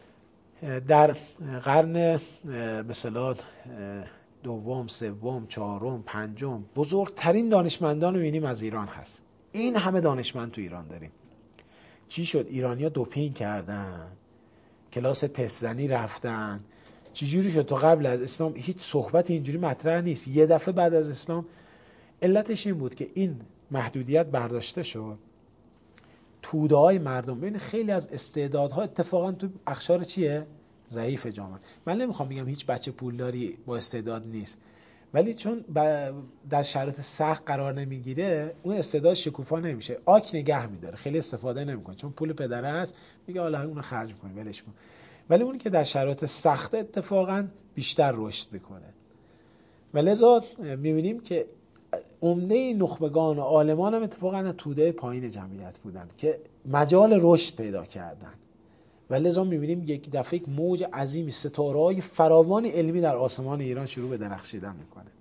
در قرن به اصطلاح دوم، سوم، چهارم، پنجم بزرگترین دانشمندان رو می‌بینیم از ایران هست. این همه دانشمند تو ایران داریم. چی شد؟ ایرانی‌ها دوپینگ کردن، کلاس تست زنی رفتن. چجوری شد؟ تا قبل از اسلام هیچ صحبت اینجوری مطرح نیست. یه دفعه بعد از اسلام علتش این بود که این محدودیت برداشته شد. توده‌های مردم، ببین خیلی از استعدادها اتفاقا تو اقشار چیه؟ ضعیف جامعه. من نمیخوام بگم هیچ بچه پولداری با استعداد نیست، ولی چون در شرایط سخت قرار نمیگیره اون استعداد شکوفا نمیشه، آک نگه میداره، خیلی استفاده نمیکنه چون پول پدره هست، میگه حالا اونو خرج میکنی ولش کن. ولی اونی که در شرایط سخت اتفاقا بیشتر رشد میکنه. و لذا میبینیم که عمده نخبگان و عالمان هم اتفاقا توده پایین جمعیت بودن که مجال رشد پیدا کردن. و لذا میبینیم یک دفعه یک موج عظیمی، ستاره‌های فراوان علمی در آسمان ایران شروع به درخشیدن میکنه.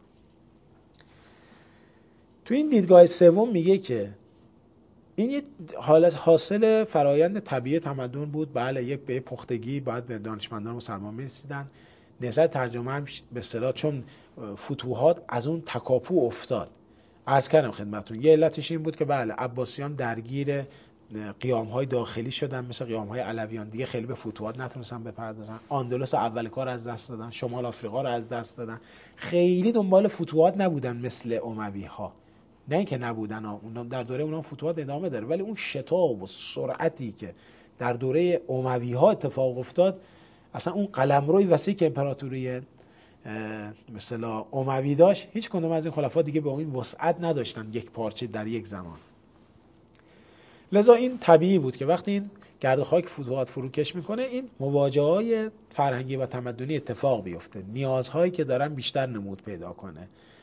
تو این دیدگاه سوم میگه که این یک حالت حاصل فرایند طبیعی تمدن بود. بله، یک به پختگی باید به دانشمندان مسلمان میرسیدن. نهضت ترجمه هم به اصطلاح چون فتوحات از اون تکاپو افتاد. عرض کردم خدمتتون یه علتش این بود که بله عباسیان درگیر قیام‌های داخلی شدن، مثل قیام‌های علویان، دیگه خیلی به فتوحات نتونستن بپردازن. اندلس اول کار از دست دادن، شمال آفریقا رو از دست دادن. خیلی دنبال فتوحات نبودن مثل اموی‌ها. نه اینکه نبودن، اونها در دوره اونها فتوحات ادامه داره، ولی اون شتاب و سرعتی که در دوره اموی‌ها اتفاق افتاد، اصلا اون قلمروی وسیع که امپراتوری مثلا اموی داشت، هیچ کدوم از این خلفا دیگه به اون وسعت نداشتن یک پارچه در یک زمان. لذا این طبیعی بود که وقتی این گرد خاک فتوحات فروکش میکنه، این مواجهه‌های فرهنگی و تمدنی اتفاق بیفته، نیازهایی که دارن بیشتر نمود پیدا کنه.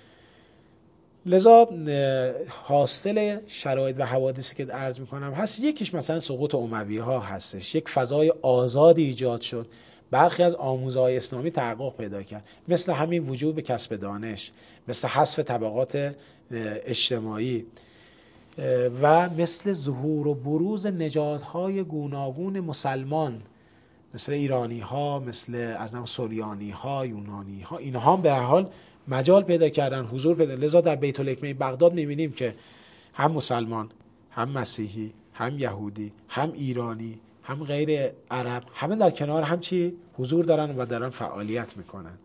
لذا حاصل شرایط و حوادثی که عرض میکنم هست، یکیش مثلا سقوط اموی ها هستش، یک فضای آزادی ایجاد شد، برخی از آموزهای اسلامی تحقق پیدا کرد، مثل همین وجوب کسب دانش، مثل حذف طبقات اجتماعی و مثل ظهور و بروز نژادهای گوناگون مسلمان، مثل ایرانی ها، مثل سوریانی ها، یونانی ها. اینها هم به هر حال مجال پیدا کردن، حضور پیدا. لذا در بیت الحکمه بغداد می‌بینیم که هم مسلمان، هم مسیحی، هم یهودی، هم ایرانی، هم غیر عرب، همه در کنار هم چی حضور دارن و دارن فعالیت میکنن.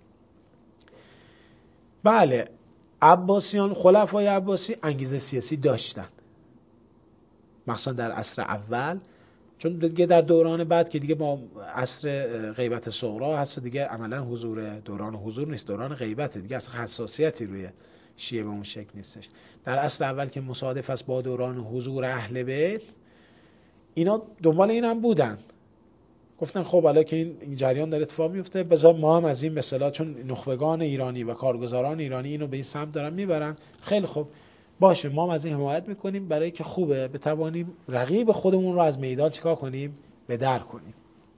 بله، عباسیان، خلفای عباسی انگیزه سیاسی داشتن، مخصوصا در عصر اول، چون دیگه در دوران بعد که دیگه ما عصر غیبت صغرا هست و دیگه عملا دوران حضور نیست، دوران غیبت دیگه، اصلا حساسیتی روی شیعه به اون شکل نیستش. در عصر اول که مصادف است با دوران حضور اهل بیت، اینا دنبال این هم بودن، گفتن خب حالا که این جریان داره اتفاق میفته، بذار ما هم از این مثلا، چون نخبگان ایرانی و کارگزاران ایرانی اینو به این سمت دارن میبرن، خیلی خوب باشه، ما هم از این حمایت میکنیم برای که خوبه بتوانیم رقیب خودمون رو از میدان چیکار کنیم، به در کنیم.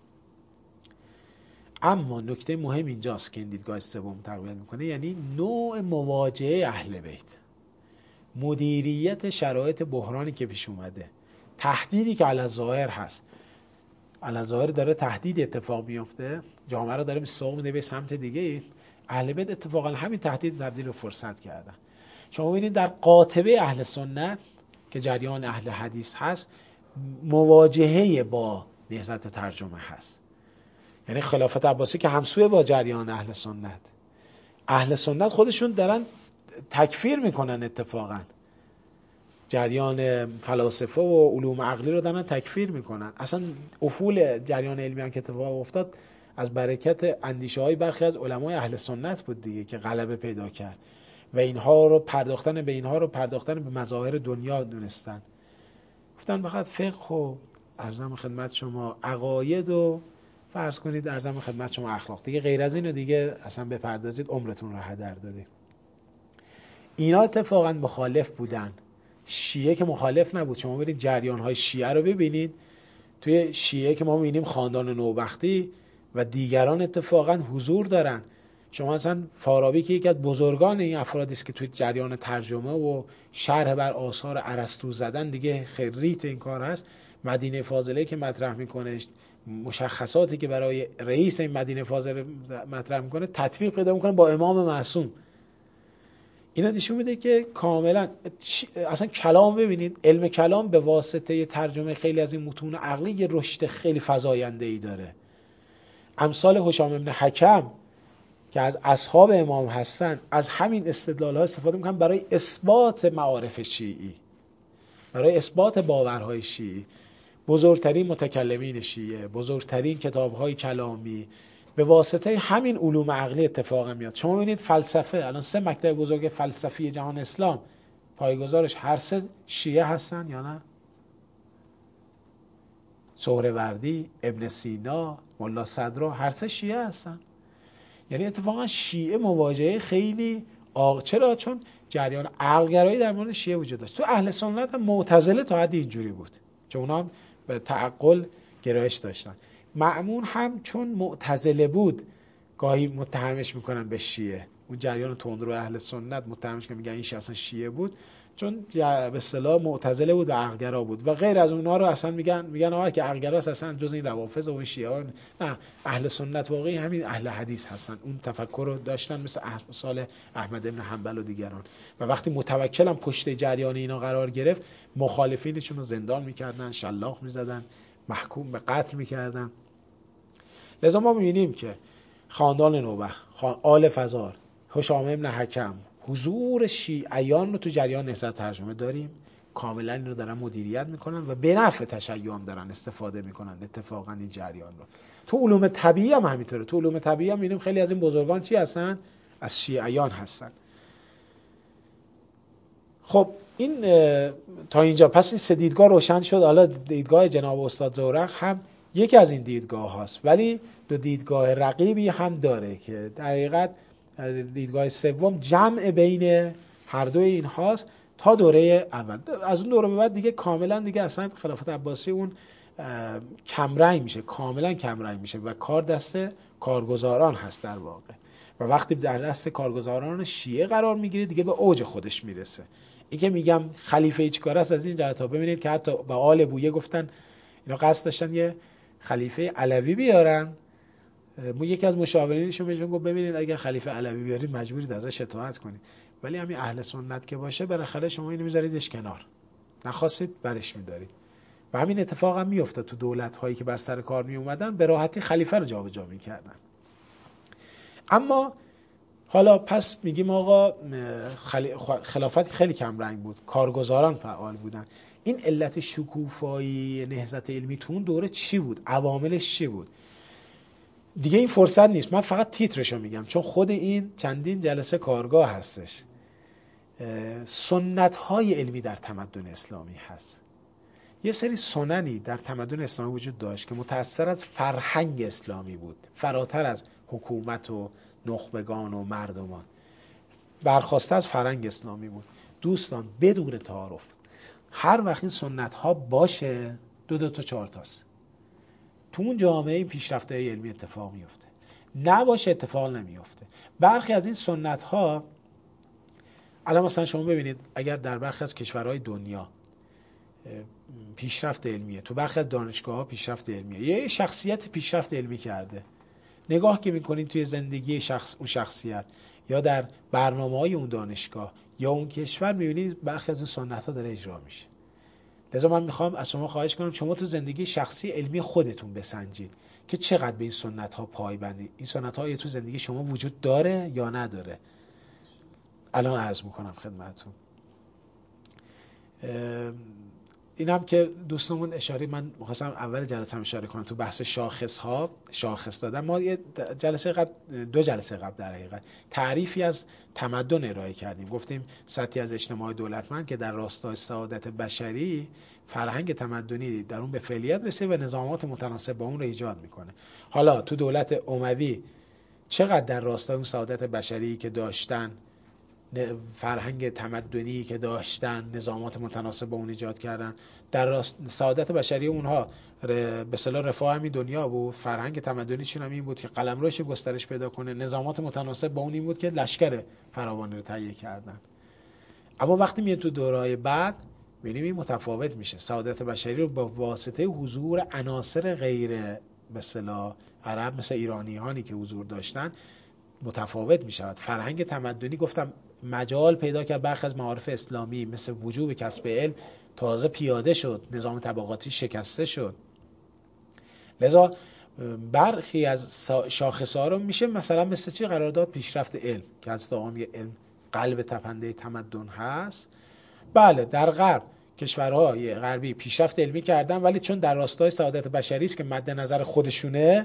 اما نکته مهم اینجاست که این دیدگاه سوم تقویت میکنه، یعنی نوع مواجهه اهل بیت، مدیریت شرایط بحرانی که پیش اومده، تهدیدی که علی ظاهر هست، علی ظاهر داره تهدید اتفاق میفته، جامعه رو داره سوق میده به سمت دیگه. اهل بیت اتفاقا همین تهدید تبدیل به فرصت کردن. شما ببینید در قاطبه اهل سنت که جریان اهل حدیث هست، مواجهه با نهضت ترجمه هست، یعنی خلافت عباسی که همسوه با جریان اهل سنت خودشون دارن تکفیر میکنن، اتفاقا جریان فلاسفه و علوم عقلی رو دارن تکفیر میکنن. اصلا افول جریان علمی هم که اتفاق افتاد از برکت اندیشه های برخی از علمای اهل سنت بود دیگه، که غلبه پیدا کرد و اینها رو پرداختن به مظاهر دنیا دونستن. گفتن فقط فقه و ارزم خدمت شما عقاید و فرض کنید ارزم خدمت شما اخلاق، دیگه غیر از اینو دیگه اصلا بپردازید عمرتون رو هدر دادید. اینا اتفاقا مخالف بودن. شیعه که مخالف نبود. شما برید جریان های شیعه رو ببینید، توی شیعه که ما میبینیم خاندان نوبختی و دیگران اتفاقا حضور دارن. شما اصلا فارابی که یکی از بزرگان این افرادی است که توی جریان ترجمه و شرح بر آثار ارسطو زدن، دیگه خریت این کار هست. مدینه فاضله که مطرح میکنه، مشخصاتی که برای رئیس این مدینه فاضله مطرح میکنه، تطبیق پیدا میکنه با امام معصوم. اینا نشون میده که کاملا اصلا کلام، ببینید علم کلام به واسطه ترجمه خیلی از این متون عقلی یه رشد خیلی فزاینده‌ای داره. امثال هشام بن حکم که از اصحاب امام هستن، از همین استدلال‌ها استفاده میکنن برای اثبات معارف شیعی، برای اثبات باورهای شیعی. بزرگترین متکلمین شیعه، بزرگترین کتاب‌های کلامی، به واسطه همین علوم عقلی اتفاق میاد. شما ببینید فلسفه، الان 3 مکتب بزرگ فلسفی جهان اسلام پایه‌گذارش هر 3 شیعه هستن یا نه؟ سهروردی، ابن سینا، ملا صدرا، هر 3 شیعه هستن. یعنی اتفاقا شیعه مواجهه خیلی چرا؟ چون جریان عقلگرایی در مورد شیعه وجود داشت. تو اهل سنت هم معتزله تا حدی اینجوری بود، چون اونا هم به تعقل گرایش داشتن. مأمون هم چون معتزله بود گاهی متهمش میکنن به شیعه. اون جریان تندرو اهل سنت متهمش که میگن این شخص اصلا شیعه بود، چون به اصطلاح معتزله بود و عقلگرا بود و غیر از اونها رو اصلا میگن آقا که عقلگراست اصلا جز این روافض و این شیعه. نه، اهل سنت واقعی همین اهل حدیث هستن، اون تفکر رو داشتن مثل امثال احمد ابن حنبل و دیگران. و وقتی متوکل هم پشت جریان اینا قرار گرفت، مخالفینشون رو زندان میکردن، شلاق میزدن، محکوم به قتل میکردن. لذا ما میبینیم که خاندان نوبه، آل فزار، هشام ابن حکم، حضور شیعیان رو تو جریان نهضت ترجمه داریم. کاملا این رو دارن مدیریت میکنن و به نفع تشیع دارن استفاده میکنن اتفاقا این جریان رو. تو علوم طبیعی هم همینطوره. تو علوم طبیعی هم میبینیم خیلی از این بزرگان چی هستن؟ از شیعیان هستن. خب این تا اینجا پس این 3 دیدگاه روشن شد. حالا دیدگاه جناب استاد زورق هم یکی از این دیدگاه هاست، ولی 2 دیدگاه رقیبی هم داره که در حقیقت دیدگاه سوم جمع بین هر دو این هاست تا دوره اول. از اون دوره به بعد دیگه کاملا دیگه اصلا خلافت عباسی اون کمرنگ میشه، کاملا کمرنگ میشه و کار دست کارگزاران هست در واقع. و وقتی در دست کارگزاران شیعه قرار میگیره دیگه به اوج خودش میرسه. این که میگم خلیفه چیکار است از این جهت ها ببینید که حتی به آل بویه گفتن اینا قصد داشتن یه خلیفه علوی بیارن. یکی از مشاورینشون بهشون گفت ببینید اگر خلیفه علوی بیارید مجبورید ازش اطاعت کنید، ولی همین اهل سنت که باشه بالاخره شما اینو میذاریدش کنار، نخواستید برش میدارید. و همین اتفاق هم میافتاد تو دولت هایی که بر سر کار می اومدن، به راحتی خلیفه رو جابجا میکردن. اما حالا پس میگیم آقا خلافت خیلی کم رنگ بود، کارگزاران فعال بودن. این علت شکوفایی نهضت علمی تو اون دوره چی بود؟ عواملش چی بود؟ دیگه این فرصت نیست، من فقط تیترشو میگم چون خود این چندین جلسه کارگاه هستش. سنت های علمی در تمدن اسلامی هست. یه سری سننی در تمدن اسلامی وجود داشت که متأثر از فرهنگ اسلامی بود، فراتر از حکومت و نخبگان و مردمان، برخواسته از فرهنگ اسلامی بود. دوستان بدون تعارف، هر وقت این سنت ها باشه 2 تا 4 تاست، تو اون جامعه پیشرفته علمی اتفاق میفته، نباشه اتفاق نمیفته. برخی از این سنت ها الان مثلا شما ببینید اگر در برخی از کشورهای دنیا پیشرفت علمیه، تو برخی از دانشگاه ها پیشرفت علمیه، یه شخصیت پیشرفت علمی کرده، نگاه که میکنید توی زندگی اون شخصیت یا در برنامه‌های اون دانشگاه یا اون کشور، میبینید برخی از این سنت ها داره اجرا میشه. لذا من میخوام از شما خواهش کنم شما تو زندگی شخصی علمی خودتون بسنجید که چقدر به این سنت ها پایبندی. این سنت ها تو زندگی شما وجود داره یا نداره؟ الان عرض میکنم خدمتتون. اینم که دوستمون اشاره، من می‌خواستم اول جلسه هم اشاره کنم تو بحث شاخص دادن. ما یه جلسه قبل، 2 جلسه قبل در حقیقت تعریفی از تمدن ارائه کردیم. گفتیم سطحی از اجتماع دولتمند که در راستای سعادت بشری فرهنگ تمدنی در اون به فعلیت رسید و نظامات متناسب با اون رو ایجاد میکنه. حالا تو دولت اموی چقدر در راستای اون سعادت بشری که داشتن، فرهنگ تمدنی که داشتن، نظامات متناسب با اون ایجاد کردن، در سعادت بشری اونها به اصطلاح رفاه همین دنیا بود. فرهنگ تمدنیشون هم این بود که قلمروش گسترش پیدا کنه، نظامات متناسب با اون این بود که لشکر فراوانی رو تهیه کردن. اما وقتی میاد تو دوره‌های بعد می‌بینیم این متفاوت میشه. سعادت بشری رو با واسطه حضور عناصر غیر به اصطلاح عرب مثل ایرانیانی که حضور داشتن متفاوت میشود. فرهنگ تمدنی گفتم مجال پیدا کرد، برخی از معارف اسلامی مثل وجوب کسب علم تازه پیاده شد، نظام طبقاتی شکسته شد. لذا برخی از شاخص‌ها رو میشه مثلا مثل چی قرارداد پیشرفت علم که از دائم علم قلب تپنده تمدن هست. بله در غرب کشورهای غربی پیشرفت علمی کردن، ولی چون در راستای سعادت بشری است که مد نظر خودشونه،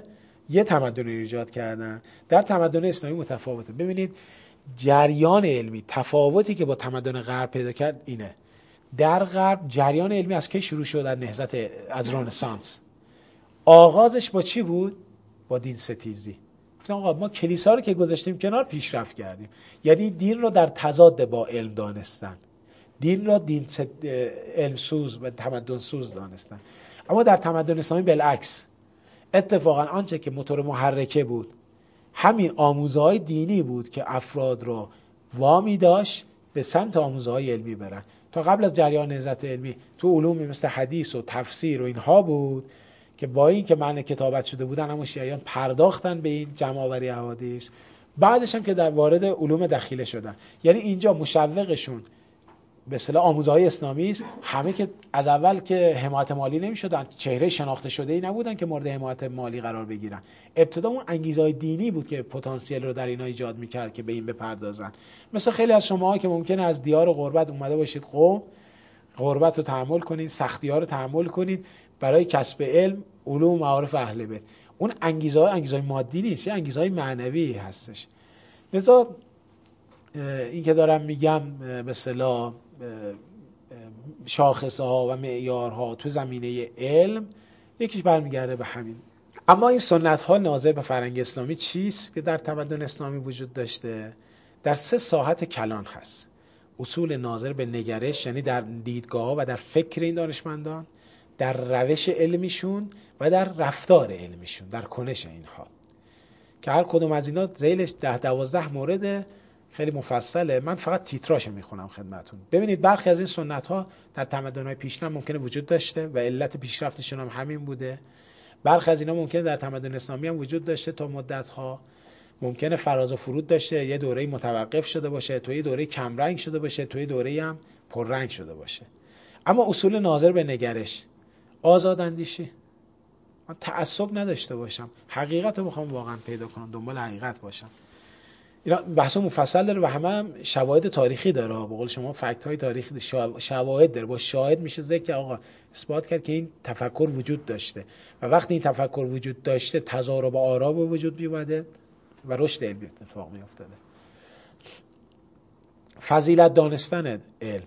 یه تمدن رو ایجاد کردن. در تمدن اسلامی متفاوته. ببینید جریان علمی تفاوتی که با تمدن غرب پیدا کرد اینه. در غرب جریان علمی از کی شروع شد؟ در نهضت از رنسانس. آغازش با چی بود؟ با دین ستیزی. گفتن آقا ما کلیسا رو که گذاشتیم کنار پیشرفت کردیم. یعنی دین رو در تضاد با علم دانستن، دین را علم سوز و تمدن سوز دانستن. اما در تمدن اسلامی بالعکس، اتفاقا آنچه که موتور محرکه بود همین آموزه‌های دینی بود که افراد را وامی داشت به سمت آموزه‌های علمی برن. تا قبل از جریان نهضت علمی تو علومی مثل حدیث و تفسیر و اینها بود که با این که معنی کتابت شده بودن اما شیعیان پرداختن به این جمع‌آوری احادیث. بعدش هم که در وارد علوم دخیله شدن. یعنی اینجا مشوقشون به اصطلاح آموزه‌های اسلامی است. همه که از اول که حمایت مالی نمی‌شدن، چهره شناخته شده‌ای نبودن که مورد حمایت مالی قرار بگیرن. ابتدا اون انگیزه‌های دینی بود که پتانسیل رو در اینا ایجاد می‌کرد که به این بپردازن. مثل خیلی از شماها که ممکنه از دیار غربت اومده باشید قم، غربت رو تحمل کنید، سختی‌ها رو تحمل کنید برای کسب علم، علوم و معارف اهل بیت. اون انگیزه‌های مادی نیست، یه انگیزه‌های معنوی هستش. لذا این که دارم میگم به اصطلاح شاخصه ها و معیارها تو زمینه علم یکیش برمیگرده به همین. اما این سنت ها ناظر به فرهنگ اسلامی چیست که در تمدن اسلامی وجود داشته؟ در 3 ساحت کلان هست. اصول ناظر به نگرش، یعنی در دیدگاه ها و در فکر این دانشمندان، در روش علمیشون و در رفتار علمیشون، در کنش اینها، که هر کدوم از اینا ذیلش 10-12 مورد خیلی مفصله. من فقط تیتراش میخونم خدمتون. ببینید برخی از این سنت ها در تمدن‌های پیشین ممکنه وجود داشته و علت پیشرفتشون هم همین بوده. برخی از اینا ممکنه در تمدن اسلامی هم وجود داشته تا مدت‌ها، ممکنه فراز و فرود داشته، یه دوره‌ای متوقف شده باشه، توی دوره‌ای کم رنگ شده باشه، توی دوره‌ای هم پررنگ شده باشه. اما اصول ناظر به نگرش، آزاداندیشی، من تعصب نداشته باشم، حقیقت رو بخوام واقعا پیدا کنم، دنبال حقیقت باشم. اینا بحث مفصل داره و هم شواهد تاریخی داره. به قول شما فکت های تاریخی، شواهد داره. با شاهد میشه ذکر آقا اثبات کرد که این تفکر وجود داشته و وقتی این تفکر وجود داشته تضارب آرا به وجود میومده و رشد علمی اتفاق میافتاده. فضیلت دانستن علم،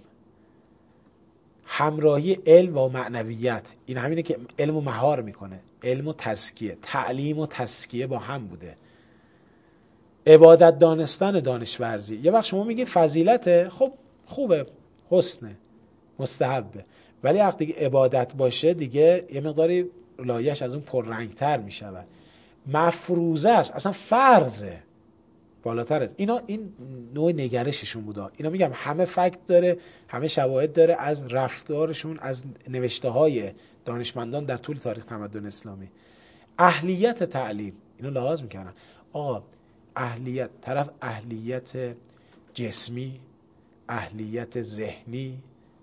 همراهی علم و معنویت، این همینه که علم و مهار میکنه. علم و تزکیه، تعلیم و تزکیه با هم بوده. عبادت دانستن دانشورزی. یه وقت شما میگی فضیلته، خب خوبه، حسنه، مستحبه، ولی وقتی که عبادت باشه دیگه یه مقداری لایش از اون پررنگتر میشود. مفروضه است، اصلا فرضه، بالاتر است. این نوع نگرششون بوده. اینا میگم همه فکت داره، همه شواهد داره از رفتارشون، از نوشته های دانشمندان در طول تاریخ تمدن اسلامی. اهلیت تعلیم، اینو لحاظ میکنن. آقا اهلیت، طرف اهلیت جسمی، اهلیت ذهنی،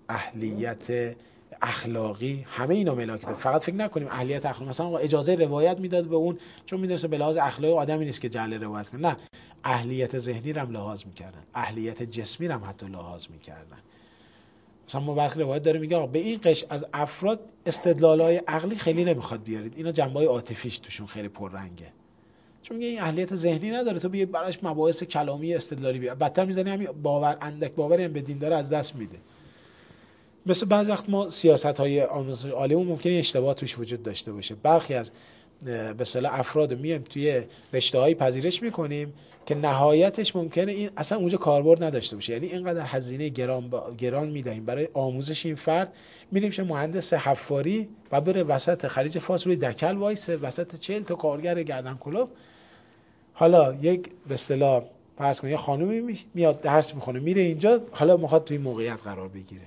اهلیت اخلاقی، همه اینا ملاک داره. فقط فکر نکنیم اهلیت اخلاقی، مثلا اجازه روایت میداد به اون چون میدونسته به لحاظ اخلاقی آدمی نیست که جعل روایت کنه. نه، اهلیت ذهنی رو هم لحاظ میکردن، اهلیت جسمی رو هم حتی لحاظ میکردن. مثلا ما برخی روایت داره میگه به این قش از افراد استدلالای عقلی خیلی نمیخواد بیارید، اینا جنبه‌های عاطفیش توشون خیلی پررنگه. چون میگه این اهلیت ذهنی نداره، تو بیا براش مباحث کلامی استدلالی بیار، بدتر میزنی همین باور، اندک باوری هم به دین داره از دست میده. مثل بعضی وقت ما سیاست‌های آموزش عالیمون ممکنه اشتباه توش وجود داشته باشه. برخی از به اصطلاح افراد میایم توی رشته‌های پذیرش میکنیم که نهایتش ممکنه این اصلا اونجا کاربرد نداشته باشه. یعنی اینقدر هزینه گران میدهیم برای آموزش این فرد، میریم شه مهندس حفاری و بره وسط خلیج فارس روی دکل وایسه، وسط 40 تا کارگر گردن کلوف. حالا یک به اصطلاح فرض کن یه خانومی میاد درس میخونه، میره اینجا، حالا میخواد توی موقعیت قرار بگیره.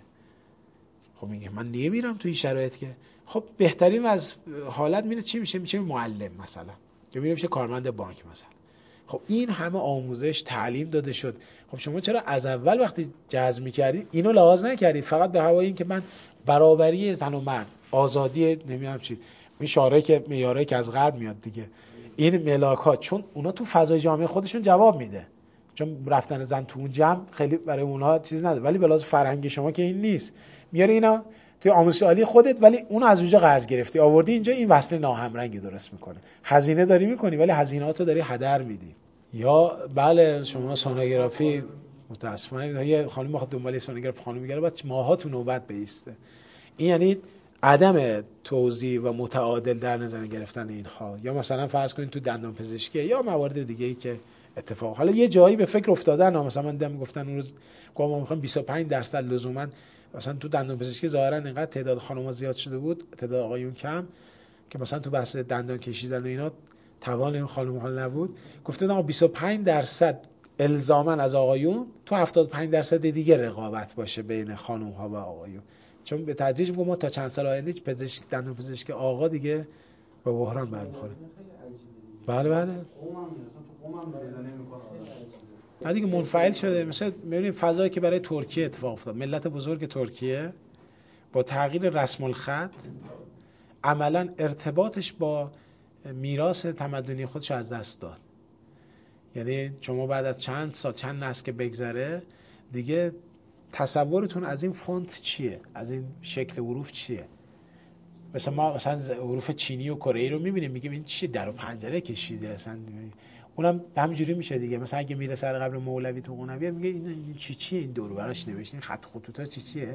خب میگه من نمیرم توی شرایط که، خب بهترین از حالت میره چی میشه معلم مثلا، یا میره میشه کارمند بانک مثلا. خب این همه آموزش تعلیم داده شد. خب شما چرا از اول وقتی جذب می‌کردید اینو لحاظ نکردید؟ فقط به هوای این که من برابری زن و مرد، آزادی، نمیدونم چی، این شعارهایی که معیارایی که از غرب میاد دیگه، این ملاک‌ها، چون اونا تو فضای جامعه خودشون جواب میده، چون رفتن زن تو اون جمع خیلی برای اونها چیز نداره، ولی به لحاظ فرهنگی شما که این نیست. میاره اینا توی آموزش عالی خودت، ولی اون از اونجا قرض گرفتی آوردی اینجا، این وصل ناهمرنگی درست میکنه. هزینه داری میکنی ولی هزینه‌هاتو داری هدر میدی. یا بله شما سونوگرافی متاسفانه یه خانم بخواد دنبال سونوگراف خانم میگره بعد ماها تو نوبت بیسته. این یعنی عدم توزیع و متعادل در نظر گرفتن اینها. یا مثلا فرض کنید تو دندان پزشکی یا موارد دیگه ای که اتفاق، حالا یه جایی به فکر افتادن، مثلا من دیدم گفتن اون روز ما میخوایم 25% لزوما، مثلا تو دندان پزشکی ظاهرا اینقدر تعداد خانم‌ها زیاد شده بود تعداد آقایون کم که مثلا تو بحث دندان کشیدن و اینا توان این خانم‌ها نبود، گفتن آقا 25% الزاما از آقایون، تو 75% دیگه رقابت باشه بین خانم‌ها و آقایون. چون به تدریج میگم ما تا چند سال آینده پزشک دندان پزشکی آقا دیگه به بحران برمیخوره. بله بله بعد دیگه منفعل شده. مثلا می‌بینیم فضایی که برای ترکیه اتفاق افتاد، ملت بزرگ ترکیه با تغییر رسم الخط عملاً ارتباطش با میراث تمدنی خودش از دست داد. یعنی شما بعد از چند سال چند نسل که بگذره دیگه تصورتون از این فونت چیه، از این شکل حروف چیه؟ مثلا ما مثلا حروف چینی و کره‌ای رو می‌بینیم میگیم این چیه، در و پنجره کشیده اصلا. اونم همینجوری میشه دیگه. مثلا اگه میره سر قبر مولوی تو قونویه میگه این چیه، این دور و برش نوشته، این خط خطوطا چیه.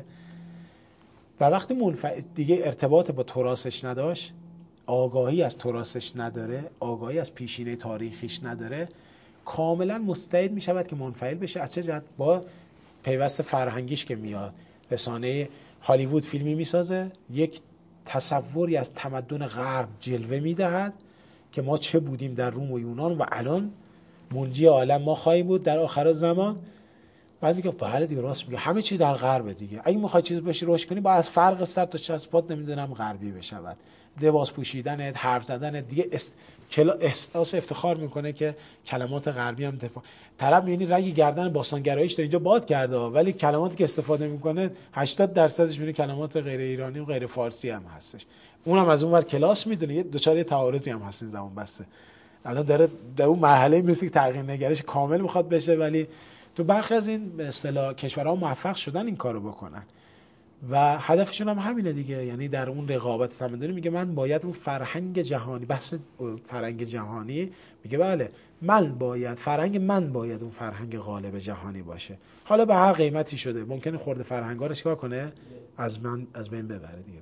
و وقتی دیگه ارتباط با تراثش نداشت، آگاهی از تراثش نداره، آگاهی از پیشینه تاریخیش نداره، کاملا مستعد میشود که منفعل بشه. از چه جهت؟ با پیوست فرهنگیش که میاد. رسانه هالیوود فیلمی میسازه، یک تصوری از تمدن غرب جلوه میدهد که ما چه بودیم در روم و یونان و الان منجی عالم ما خواهیم بود در آخر زمان. بعد میگه بله دیگه راست میگه، همه چی در غربه دیگه. اگه میخوای چیز باشی رشد کنی باید از فرق سر تا چسبات نمیدونم غربی بشود. لباس پوشیدن، حرف زدن دیگه احساس افتخار میکنه که کلمات غربی هم طرف میبینی رگ گردن باستانگراییش تا اینجا باد کرده، ولی کلماتی که استفاده میکنه 80% میبینی کلمات غیر ایرانی و غیر فارسی هم هستش. اونم از اونور کلاس میدونه، یه دوچاره تعارضی هم هست این زمان بسته. الان داره در اون مرحله میرسه که تغییر نگرش کامل میخواد بشه، ولی تو برخی از این به اصطلاح کشورها موفق شدن این کارو بکنن و هدفشون هم همینه دیگه. یعنی در اون رقابت تمدنی میگه من باید اون فرهنگ جهانی، بحث فرهنگ جهانی میگه بله فرهنگ من باید اون فرهنگ غالب جهانی باشه، حالا به هر قیمتی شده. ممکنه خورده فرهنگا رو چیکار کنه، از بین ببره دیگه.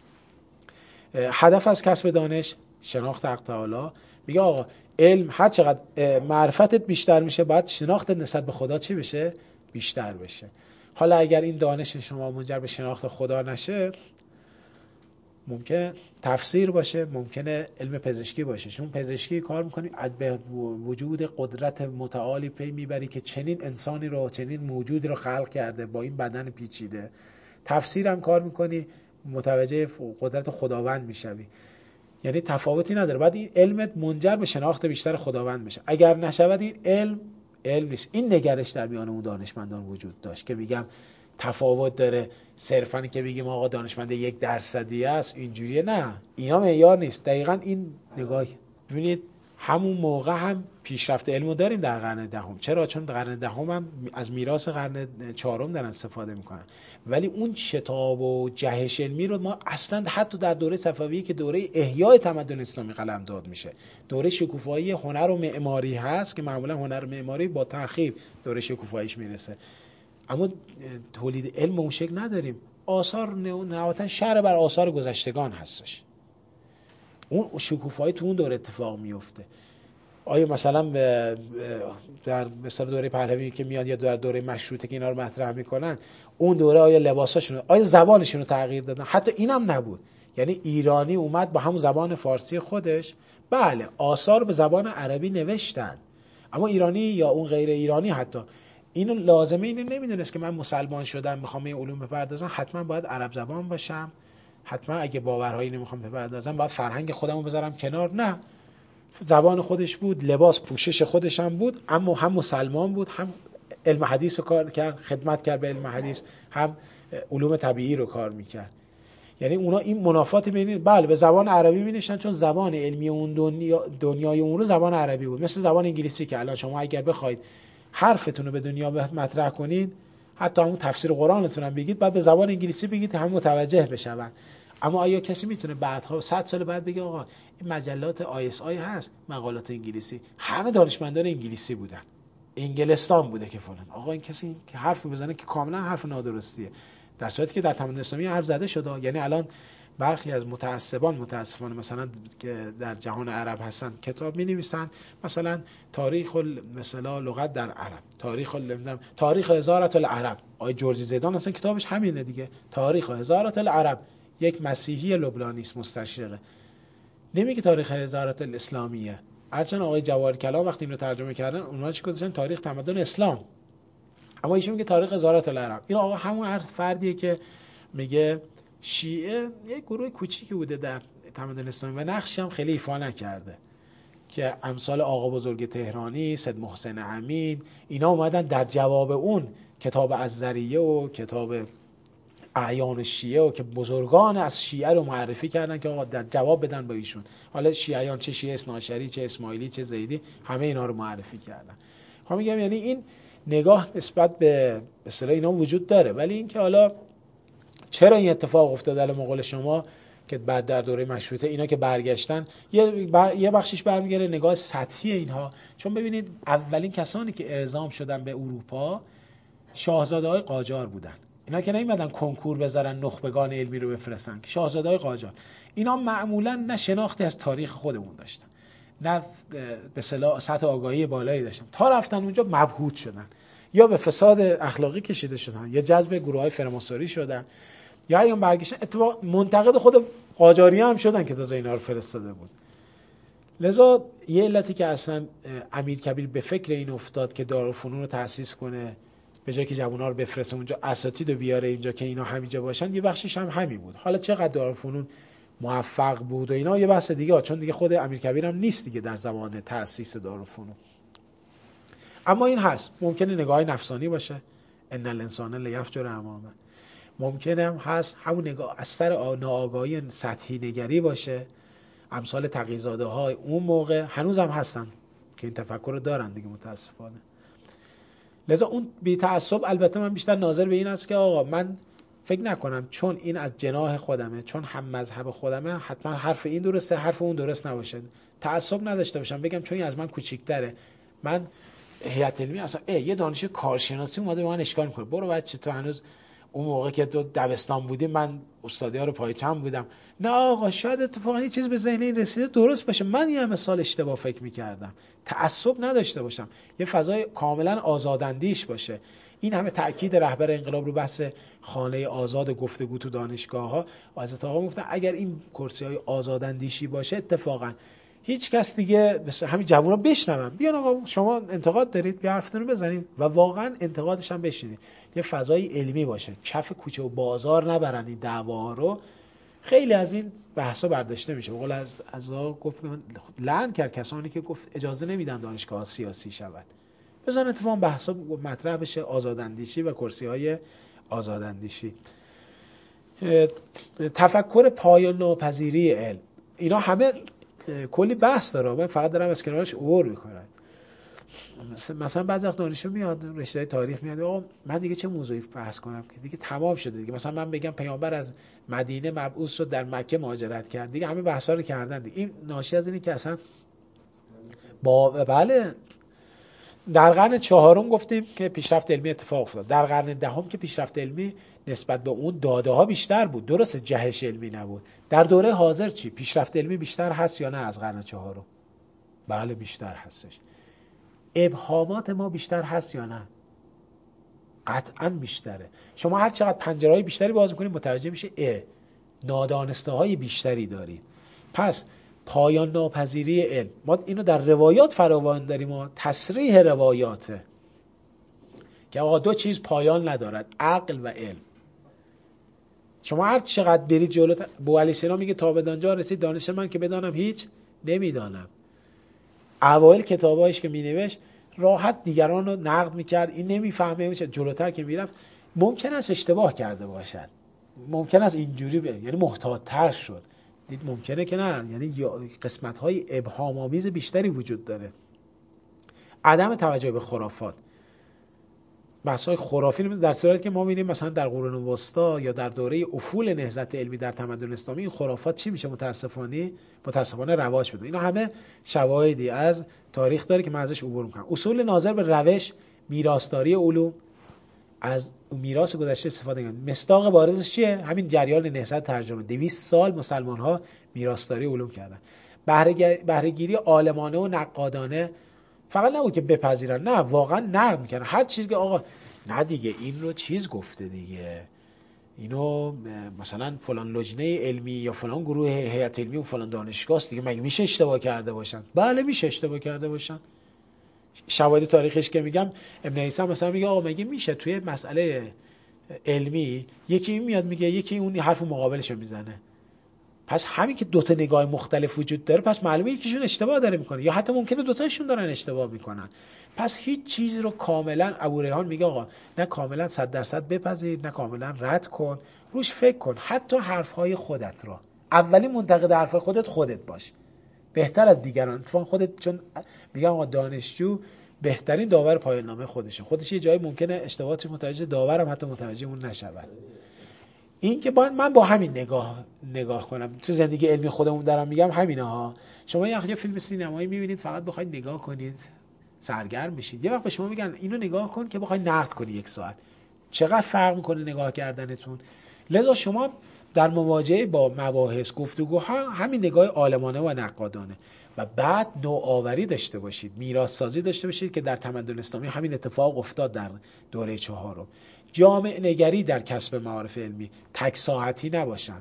بله هدف از کسب دانش شناخت حق تعالی. میگه آقا علم هر چقدر معرفتت بیشتر میشه باید شناختت نسبت به خدا چی بشه؟ بیشتر بشه. حالا اگر این دانش شما منجر به شناخت خدا نشه، ممکنه تفسیر باشه، ممکنه علم پزشکی باشه. چون پزشکی کار میکنی به وجود قدرت متعالی پی میبری که چنین انسانی رو، چنین موجودی رو خلق کرده با این بدن پیچیده. تفسیر هم کار میکنی متوجه قدرت خداوند میشوی. یعنی تفاوتی نداره. بعد این علمت منجر به شناخت بیشتر خداوند بشه. اگر نشود این علم نیست. این نگرش در میان اون دانشمندان وجود داشت که میگم تفاوت داره. صرفاً که بگیم آقا دانشمند 1% است اینجوریه، نه، اینا معیار نیست. دقیقاً این نگاه. ببینید همون موقع هم پیشرفت علمو داریم در قرن دهم. چرا؟ چون قرن دهم هم از میراث قرن چهارم دارن استفاده میکنن. ولی اون شتاب و جهش علمی رو ما اصلا حتی در دوره صفویه که دوره احیای تمدن اسلامی قلمداد میشه، دوره شکوفایی هنر و معماری هست که معمولا هنر و معماری با تأخیر دوره شکوفاییش میرسه، اما تولید علم اون شکل نداریم. آثار نهایتا شرح بر آثار گذشتگان هستش. اون شکوفایی تو اون دوره اتفاق میفته. آیا مثلا در مثلا دوره پهلوی که میاد یا در دوره مشروطه که اینا رو مطرح میکنن، اون دوره آیا لباساشون، آیا زبانشون رو تغییر دادن؟ حتی اینم نبود. یعنی ایرانی اومد با همون زبان فارسی خودش، بله آثار به زبان عربی نوشتن، اما ایرانی یا اون غیر ایرانی حتی اینو لازمه اینو نمیدونست که من مسلمان شدم میخوام این علوم بپردازم حتما باید عرب زبان باشم، حتما اگه باورهایی نمیخوام بپردازم باید فرهنگ خودمو بذارم کنار. نه، زبان خودش بود، لباس پوشش خودش هم بود، اما هم مسلمان بود، هم علم حدیث رو کار کرد، خدمت کرد به علم حدیث، هم علوم طبیعی رو کار میکرد. یعنی اونا این منافات بین، بله به زبان عربی مینوشتن چون زبان علمی اون دنیای اون رو زبان عربی بود. مثل زبان انگلیسی که الان شما اگر بخواید حرفتون رو به دنیا مطرح کنید، حتی همون تفسیر قرآنتون هم بگید بعد به زبان انگلیسی بگید هم متوجه بشون. اما آیا کسی میتونه بعدها 100 سال بعد بگه آقا این مجلات ISI هست مقالات انگلیسی همه دانشمندان انگلیسی بودن، انگلستان بوده که فلان، آقا این کسی که حرفی بزنه که کاملا حرف نادرستیه، در صورتی که در تمدن اسلامی حرف زده شده. یعنی الان برخی از متاسفانه مثلا که در جهان عرب هستن کتاب می‌نویسن، مثلا تاریخ مثلا لغت در عرب، تاریخ هزارة العرب، آقای جورجی زیدان اصلا کتابش همینه دیگه، تاریخ هزارة العرب، یک مسیحی لبنانی است مستشرقه، نمیگه تاریخ هزارة الاسلامیه. هرچند آقای جواهر کلام وقتی اینو ترجمه کردن اونها چی گذاشتن؟ تاریخ تمدن اسلام، اما ایشون میگه تاریخ هزارة العرب. این آقا همون فردیه که میگه شیعه یک گروه کوچیکی بوده در تمدن اسلامی و نقشی هم خیلی ایفا نکرده، که امثال آقا بزرگ تهرانی، سید محسن امین، اینا اومدن در جواب اون کتاب الذریه و کتاب اعیان شیعه و که بزرگان از شیعه رو معرفی کردن که آقا در جواب بدن با ایشون. حالا شیعیان چه شیعه اثناعشری، چه اسماعیلی، چه زیدی، همه اینا رو معرفی کردن. میگم یعنی این نگاه نسبت به اصطلاح اینا وجود داره، ولی اینکه حالا چرا این اتفاق افتاد الان مقال شما که بعد در دوره مشروطه اینا که برگشتن یه بخشش برمیگره نگاه سطحی اینها. چون ببینید اولین کسانی که اعزام شدن به اروپا شاهزاده‌های قاجار بودن. اینا که نیومدن کنکور بذارن نخبگان علمی رو بفرستن، که شاهزاده‌های قاجار اینا معمولا نه شناختی از تاریخ خودمون داشتن، نه به اصطلاح سطح آگاهی بالایی داشتن، تا رفتن اونجا مبهوت شدن، یا به فساد اخلاقی کشیده شدن، یا جذب گروه‌های فراماسونی شدن، یا اینا برگشتن اتفاق منتقد خود قاجاری هم شدن که تازه اینا رو فرستاده بود. لذا یه علتی که اصلا امیرکبیر به فکر این افتاد که دارالفنون رو تأسیس کنه به جای که جوونا رو بفرسته اونجا اساتید رو بیاره اینجا که اینا همینجا باشن، یه بخشش هم همین بود. حالا چقدر دارالفنون موفق بود و اینا یه بحث دیگه، چون دیگه خود امیرکبیر هم نیست دیگه در زمان تأسیس دارالفنون. اما این هست، ممکنه نگاه نفسانی باشه، ان الانسان لیفجر امامه، ممکنه هم هست همون نگاه از سر ناآگاهی سطحی نگری باشه، امثال تقی‌زاده های اون موقع هنوز هم هستن که این تفکر رو دارن دیگه متاسفانه. لذا اون بی تعصب البته من بیشتر ناظر به این است که آقا من فکر نکنم چون این از جناح خودمه، چون هم مذهب خودمه، حتما حرف این درسته حرف اون درست نباشه. تعصب نداشته باشم بگم چون این از من کوچیک‌تره، من هیئت علمی اصلا یه دانشجو کارشناسی اومده به من اشکال میکنه، برو بچه تو هنوز اون موقع که تو دبستان بودی من استادی‌ها رو پایچم بودم. نه آقا شاید اتفاقا یه چیز به ذهن این رسیده درست باشه، من یه مثال اشتباه فکر میکردم. تعصب نداشته باشم، یه فضای کاملا آزاداندیش باشه. این همه تأکید رهبر انقلاب رو بحث خانه آزاد گفتگو تو دانشگاه‌ها، حضرت آقا گفتن اگر این کرسی‌های آزاداندیشی باشه اتفاقا هیچ کس دیگه همین جوونا بشنون، بیان آقا شما انتقاد دارید بیا حرفتون رو بزنید و واقعا انتقادش هم بشنید. یه فضای علمی باشه، کف کوچه و بازار نبرن این دعوا رو. خیلی از این بحثا برداشته میشه. به قول از گفت لعن کرد کسانی که گفت اجازه نمیدن دانشگاه سیاسی شود. بذار اتفاقا بحثا مطرح بشه، آزاداندیشی و کرسی‌های آزاداندیشی. تفکر پایان ناپذیری علم، اینا همه کلی بحث داره، من فقط دارم از کنارش عبور میکنم. مثلا بعضی وقت دانشجو میاد رشته تاریخ میاد آقا من دیگه چه موضوعی بحث کنم که دیگه تمام شده دیگه، مثلا من بگم پیامبر از مدینه مبعوث شد در مکه مهاجرت کرد، دیگه همه بحثا رو کردن دیگه. این ناشی از اینه که اصلا بله در قرن چهارم گفتیم که پیشرفت علمی اتفاق افتاد، در قرن دهم که پیشرفت علمی نسبت به اون داده ها بیشتر بود، درست جهش علمی نبود. در دوره حاضر چی پیشرفت علمی بیشتر هست یا نه از قرن چهارم؟ بله بیشتر هستش. ابهامات ما بیشتر هست یا نه؟ قطعا بیشتره. شما هر چقدر پنجره‌های بیشتری باز می‌کنید متوجه میشه نادانسته‌های بیشتری دارید. پس پایان ناپذیری علم، ما اینو در روایات فراوان داریم و تصریح روایاته که آقا دو چیز پایان ندارد، عقل و علم. شما هر چقدر برید جلوتر، بوعلی سینا میگه تا به دانجا رسید دانش من که بدانم هیچ نمیدانم. اوایل کتابایش که مینوشت راحت دیگران رو نقد میکرد، این نمیفهمه، جلوتر که میرفت ممکن است اشتباه کرده باشد، ممکن است اینجوری یعنی محتاط‌تر شد، دید ممکنه که نه، یعنی قسمت‌های ابهام‌آمیز بیشتری وجود داره. عدم توجه به خرافات. بحث‌های خرافی در صورتی که ما می‌بینیم مثلا در قرون وسطا یا در دوره افول نهضت علمی در تمدن اسلامی این خرافات چی میشه متاسفانه رواج بده. اینا همه شواهدی از تاریخ داره که من ازش عبور می‌کنم. اصول ناظر به روش میراثداری علوم، از میراث گذشته استفاده کنن. مصداق بارزش چیه؟ همین جریان نهضت ترجمه. 200 سال مسلمان‌ها میراثداری علوم کردن. بهره‌گیری عالمانه و نقادانه فقط نبود که بپذیرن، نه واقعا نقد میکنن هر چیزی که آقا نه دیگه این رو چیز گفته دیگه، اینو مثلا فلان لجنه علمی یا فلان گروه هیئت علمی و فلان دانشگاه است دیگه، مگه میشه اشتباه کرده باشن؟ بله میشه اشتباه کرده باشن. شواهد تاریخش که میگم ابن عیسی مثلا میگه آقا مگه میشه توی مسئله علمی یکی این میاد میگه یکی اون حرف مقابلش رو میزنه؟ پس همین که دوتا نگاه مختلف وجود داره پس معلومه یکیشون اشتباه داره میکنه، یا حتی ممکنه دوتاشون دارن اشتباه میکنن. پس هیچ چیز رو کاملا ابوریحان میگه آقا نه کاملا 100% بپذیر نه کاملا رد کن، روش فکر کن. حتی حرفهای خودت رو اولین منتقد حرفهای خودت باش، بهتر از دیگران. اتفاقا خودت، چون میگم آقا دانشجو بهترین داور پایان نامه خودش یه جایی ممکنه اشتباهاتش متوجه داورم حتی متوجه اون نشود. این که من با همین نگاه کنم تو زندگی علمی خودمون دارم میگم همینه ها. شما یه فیلم سینمایی میبینید فقط بخواید نگاه کنید سرگرم بشید، یه وقت به شما میگن اینو نگاه کن که بخواید نقد کنی 1 ساعت، چقدر فرق میکنه نگاه کردنتون. لذا شما در مواجهه با مباحث گفتگوها همین نگاه عالمانه و نقادانه و بعد نوآوری داشته باشید، میراث سازی داشته باشید که در تمدن اسلامی همین اتفاق افتاد در دوره 4. جامع نگری در کسب معارف علمی، تک ساعتی نباشن،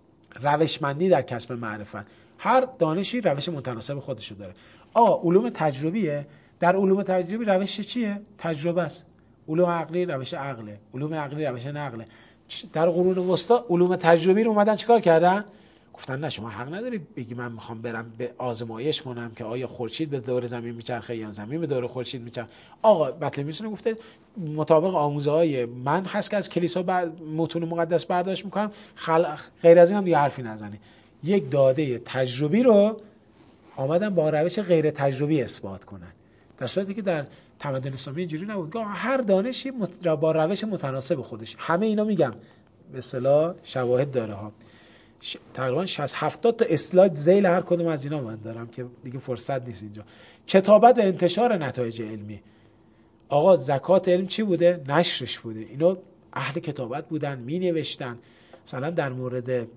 روشمندی در کسب معرفت. هر دانشی روش متناسب خودشو داره. علوم تجربیه، در علوم تجربی روش چیه؟ تجربه است. علوم عقلی روش عقله، علوم عقلی روش نقله. در قرون وسطا علوم تجربی رو اومدن چیکار کردن؟ گفتن نه شما حق نداری بگی من میخوام برم به آزمایش کنم که آیا خورشید به دور زمین میچرخه یا زمین به دور خورشید میچرخه. آقا بطلمیسون گفته مطابق آموزه‌های من هست که از کلیسا متون مقدس برداشت میکنم، غیر از این هم دیگه حرفی نزنی. یک داده تجربی رو آمدن با روش غیر تجربی اثبات کنن، در صورتی که در تمدن اسلامی اینجوری نبود. هر دانشی با روش متناسب خودش. همه اینا میگم به اصطلاح شواهد داره ها. تقریبا 60-70 تا اسلاید ذیل هر کدوم از اینا من دارم که دیگه فرصت نیست اینجا. کتابت و انتشار نتایج علمی. آقا زکات علم چی بوده؟ نشرش بوده. اینو اهل کتابت بودن، می نوشتن. مثلا در مورد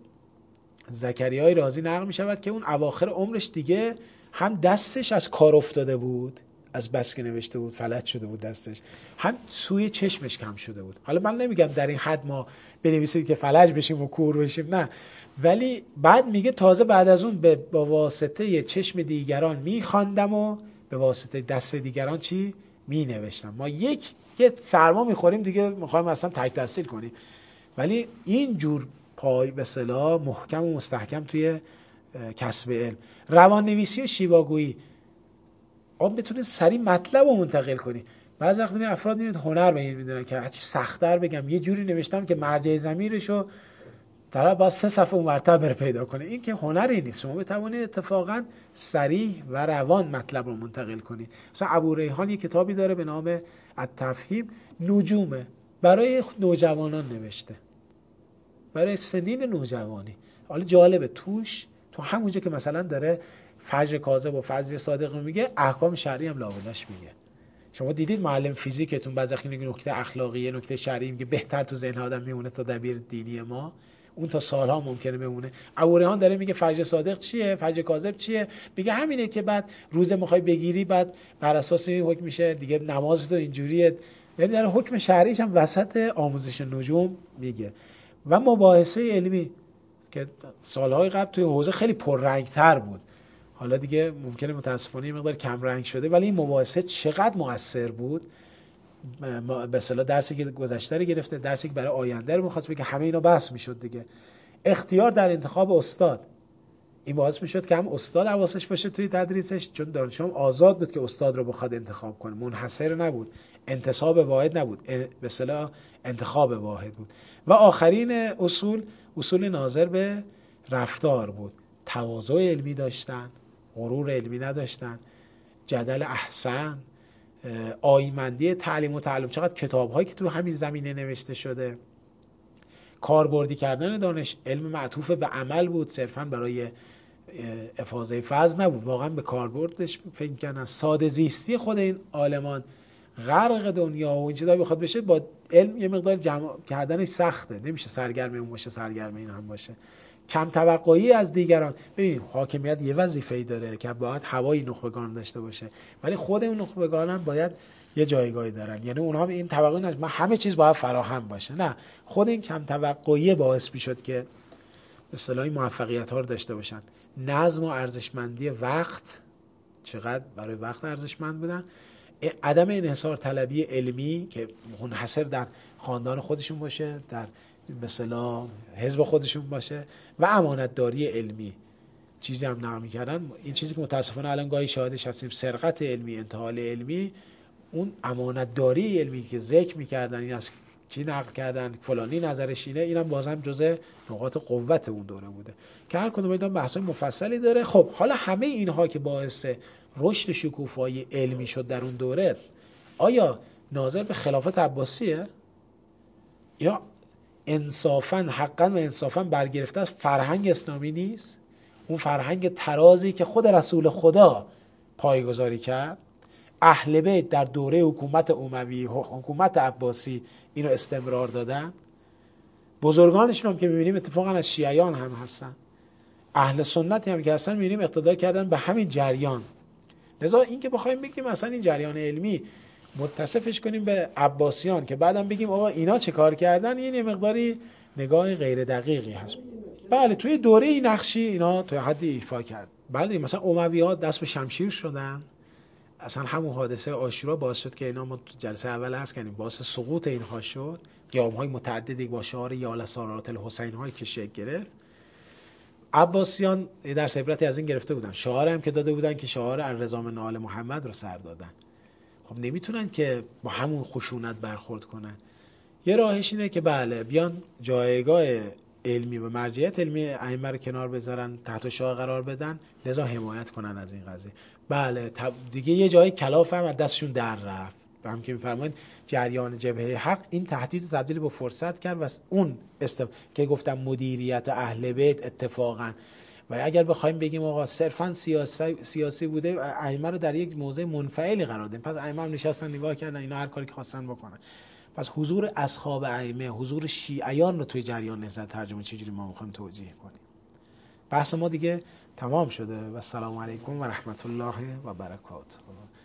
زکریای رازی نقل می شود که اون اواخر عمرش دیگه هم دستش از کار افتاده بود، از بس که نوشته بود فلج شده بود دستش، هم سوی چشمش کم شده بود. حالا من نمیگم در این حد ما بنویسید که فلج بشیم و کور بشیم، نه، ولی بعد میگه تازه بعد از اون با واسطه چشم دیگران میخواندم و به واسطه دست دیگران چی مینوشتم. ما یه سرما میخوریم دیگه میخوایم اصلا تک تحصیل کنیم، ولی این جور پای به اصطلاح محکم و مستحکم توی کسب علم. روان نویسی و شیواگویی، آن بتونه سریع مطلب رو منتقل کنی. بعضی وقت میبینید افراد میبینید هنر به این میدونن که هرچی سخت‌تر بگم یه جوری نوشتم که مرجع ضمیرشو طرف با 3 صفحه اونورتر بره پیدا کنه. این که هنری نیست. شما بتوانید اتفاقا سریع و روان مطلب رو منتقل کنید. مثلا ابوریحان یه کتابی داره به نام التفهیم، نجومه، برای نوجوانان نوشته، برای سنین نوجوانی. حالا جالبه توش تو همونجا که مثلا داره فجر کاذب و فجر صادق رو میگه، احکام شرعی هم لابلاش میگه. شما دیدید معلم فیزیکتون بعضی وقت میگه نکته اخلاقی، نکته شرعی میگه بهتر تو ذهن آدم میمونه تا دبیر دینی ما، اون تا سالها ممکنه بمونه. ابوریحان داره میگه فجر صادق چیه، فجر کاذب چیه، میگه همینه که بعد روزه میخوای بگیری بعد بر اساس این حکم میشه دیگه نماز تو اینجوریه. یعنی در حکم شرعیش هم وسط آموزش نجوم میگه. و مباحثه علمی که سالهای قبل توی حوزه خیلی پررنگتر بود، حالا دیگه ممکنه متاسفانه یه مقدار کم رنگ شده، ولی این مباحثه چقدر مؤثر بود. به اصطلاح درسی که گذشته رو گرفته، درسی که برای آینده رو می‌خواست بگه، همه اینا بحث میشد دیگه. اختیار در انتخاب استاد، این باعث میشد که هم استاد حواسش باشه توی تدریسش، چون دانش آموز آزاد بود که استاد رو بخواد انتخاب کنه، منحصر نبود، انتصاب واحد نبود، به اصطلاح انتخاب واحد بود. و آخرین اصول ناظر به رفتار بود. تواضع علمی داشتن، غرور علمی نداشتن، جدل احسن، آیمندی تعلیم و تعلم، چقدر کتاب‌هایی که تو همین زمینه نوشته شده. کاربردی کردن دانش، علم معطوف به عمل بود، صرفاً برای افاضه فضل نبود، واقعا به کاربردش فکر کردن. ساده زیستی خود این عالمان غرق دنیا و این چیزا بخواد بشه، با علم یه مقدار جمع کردنش سخته، نمیشه سرگرم اون باشه سرگرم این هم باشه. کم توقعی از دیگران. ببینید حاکمیت یه وظیفه‌ای داره که باید هوای نخبگان داشته باشه، ولی خود اون نخبگان هم باید یه جایگاهی دارن، یعنی اونها این توقع ندارن من همه چیز باید فراهم باشه، نه، خود این کم توقعی باعث میشد که اصطلاحی موفقیت ها رو داشته باشن. نظم و ارزشمندی وقت، چقدر برای وقت ارزشمند بودن. عدم انحصار طلبی علمی که منحصر در خاندان خودشون باشه، در مثلا حزب خودشون باشه، و امانتداری علمی. چیزی هم نقل می‌کردن، این چیزی که متاسفانه الان گاهی شاهدش هستیم، سرقت علمی، انتحال علمی، اون امانتداری علمی که ذکر می‌کردن، این از کی نقل کردن، فلانی نظرش اینه، اینم بازم جزء نقاط قوت اون دوره بوده که هر کدوم اینا بحث مفصلی داره. خب حالا همه اینها که باعث رشد شکوفایی علمی شد در اون دوره، آیا ناظر به خلافت عباسیه؟ یا انصافاً حقاً و انصافاً برگرفته از فرهنگ اسلامی نیست؟ اون فرهنگ ترازی که خود رسول خدا پایه‌گذاری کرد، اهل بیت در دوره حکومت اموی، حکومت عباسی اینو استمرار دادن. بزرگانشون هم که می‌بینیم اتفاقاً از شیعیان هم هستن، اهل سنتی هم که هستن می‌بینیم اقتدا کردن به همین جریان. لذا این که بخوایم بگیم مثلا این جریان علمی متصفش کنیم به عباسیان که بعدم بگیم آقا اینا چه کار کردن، این یه مقداری نگاه غیر دقیقی هست. بله توی دوره این نقشی اینا تا حدی ایفا کرد. بله مثلا اموی‌ها دست به شمشیر شدن، اصلا همون حادثه عاشورا باعث شد که اینا، ما تو جلسه اول عرض کردیم، باعث سقوط اینها شد. قیام‌های متعددی با شعار یا لسارات الحسین هایی که شکل گرفت. عباسیان در عبرتی از این گرفته بودن، شعار هم که داده بودن که شعار الرضا من آل محمد رو سر دادن. خب نمیتونن که با همون خشونت برخورد کنن. یه راهش اینه که بله بیان جایگاه علمی و مرجعیت علمی ائمه رو کنار بذارن، تحت شعار قرار بدن، لذا حمایت کنن از این قضیه. بله دیگه یه جای کلاف هم از دستشون در رفت. هم که میفرمایید جریان جبهه حق این تهدید رو تبدیل به فرصت کرد و اون که گفتم مدیریت اهل بیت اتفاقا، و اگر بخوایم بگیم آقا صرفا سیاسی بوده، ائمه رو در یک موضع منفعلی قرار دادیم، پس ائمه هم نشستن نگاه کردن اینا هر کاری که خواستن بکنن. پس حضور اصحاب ائمه، حضور شیعیان رو توی جریان نهضت ترجمه چجوری ما میخوایم توجیه کنیم. بحث ما دیگه تمام شده و السلام علیکم و رحمت الله و برکاته.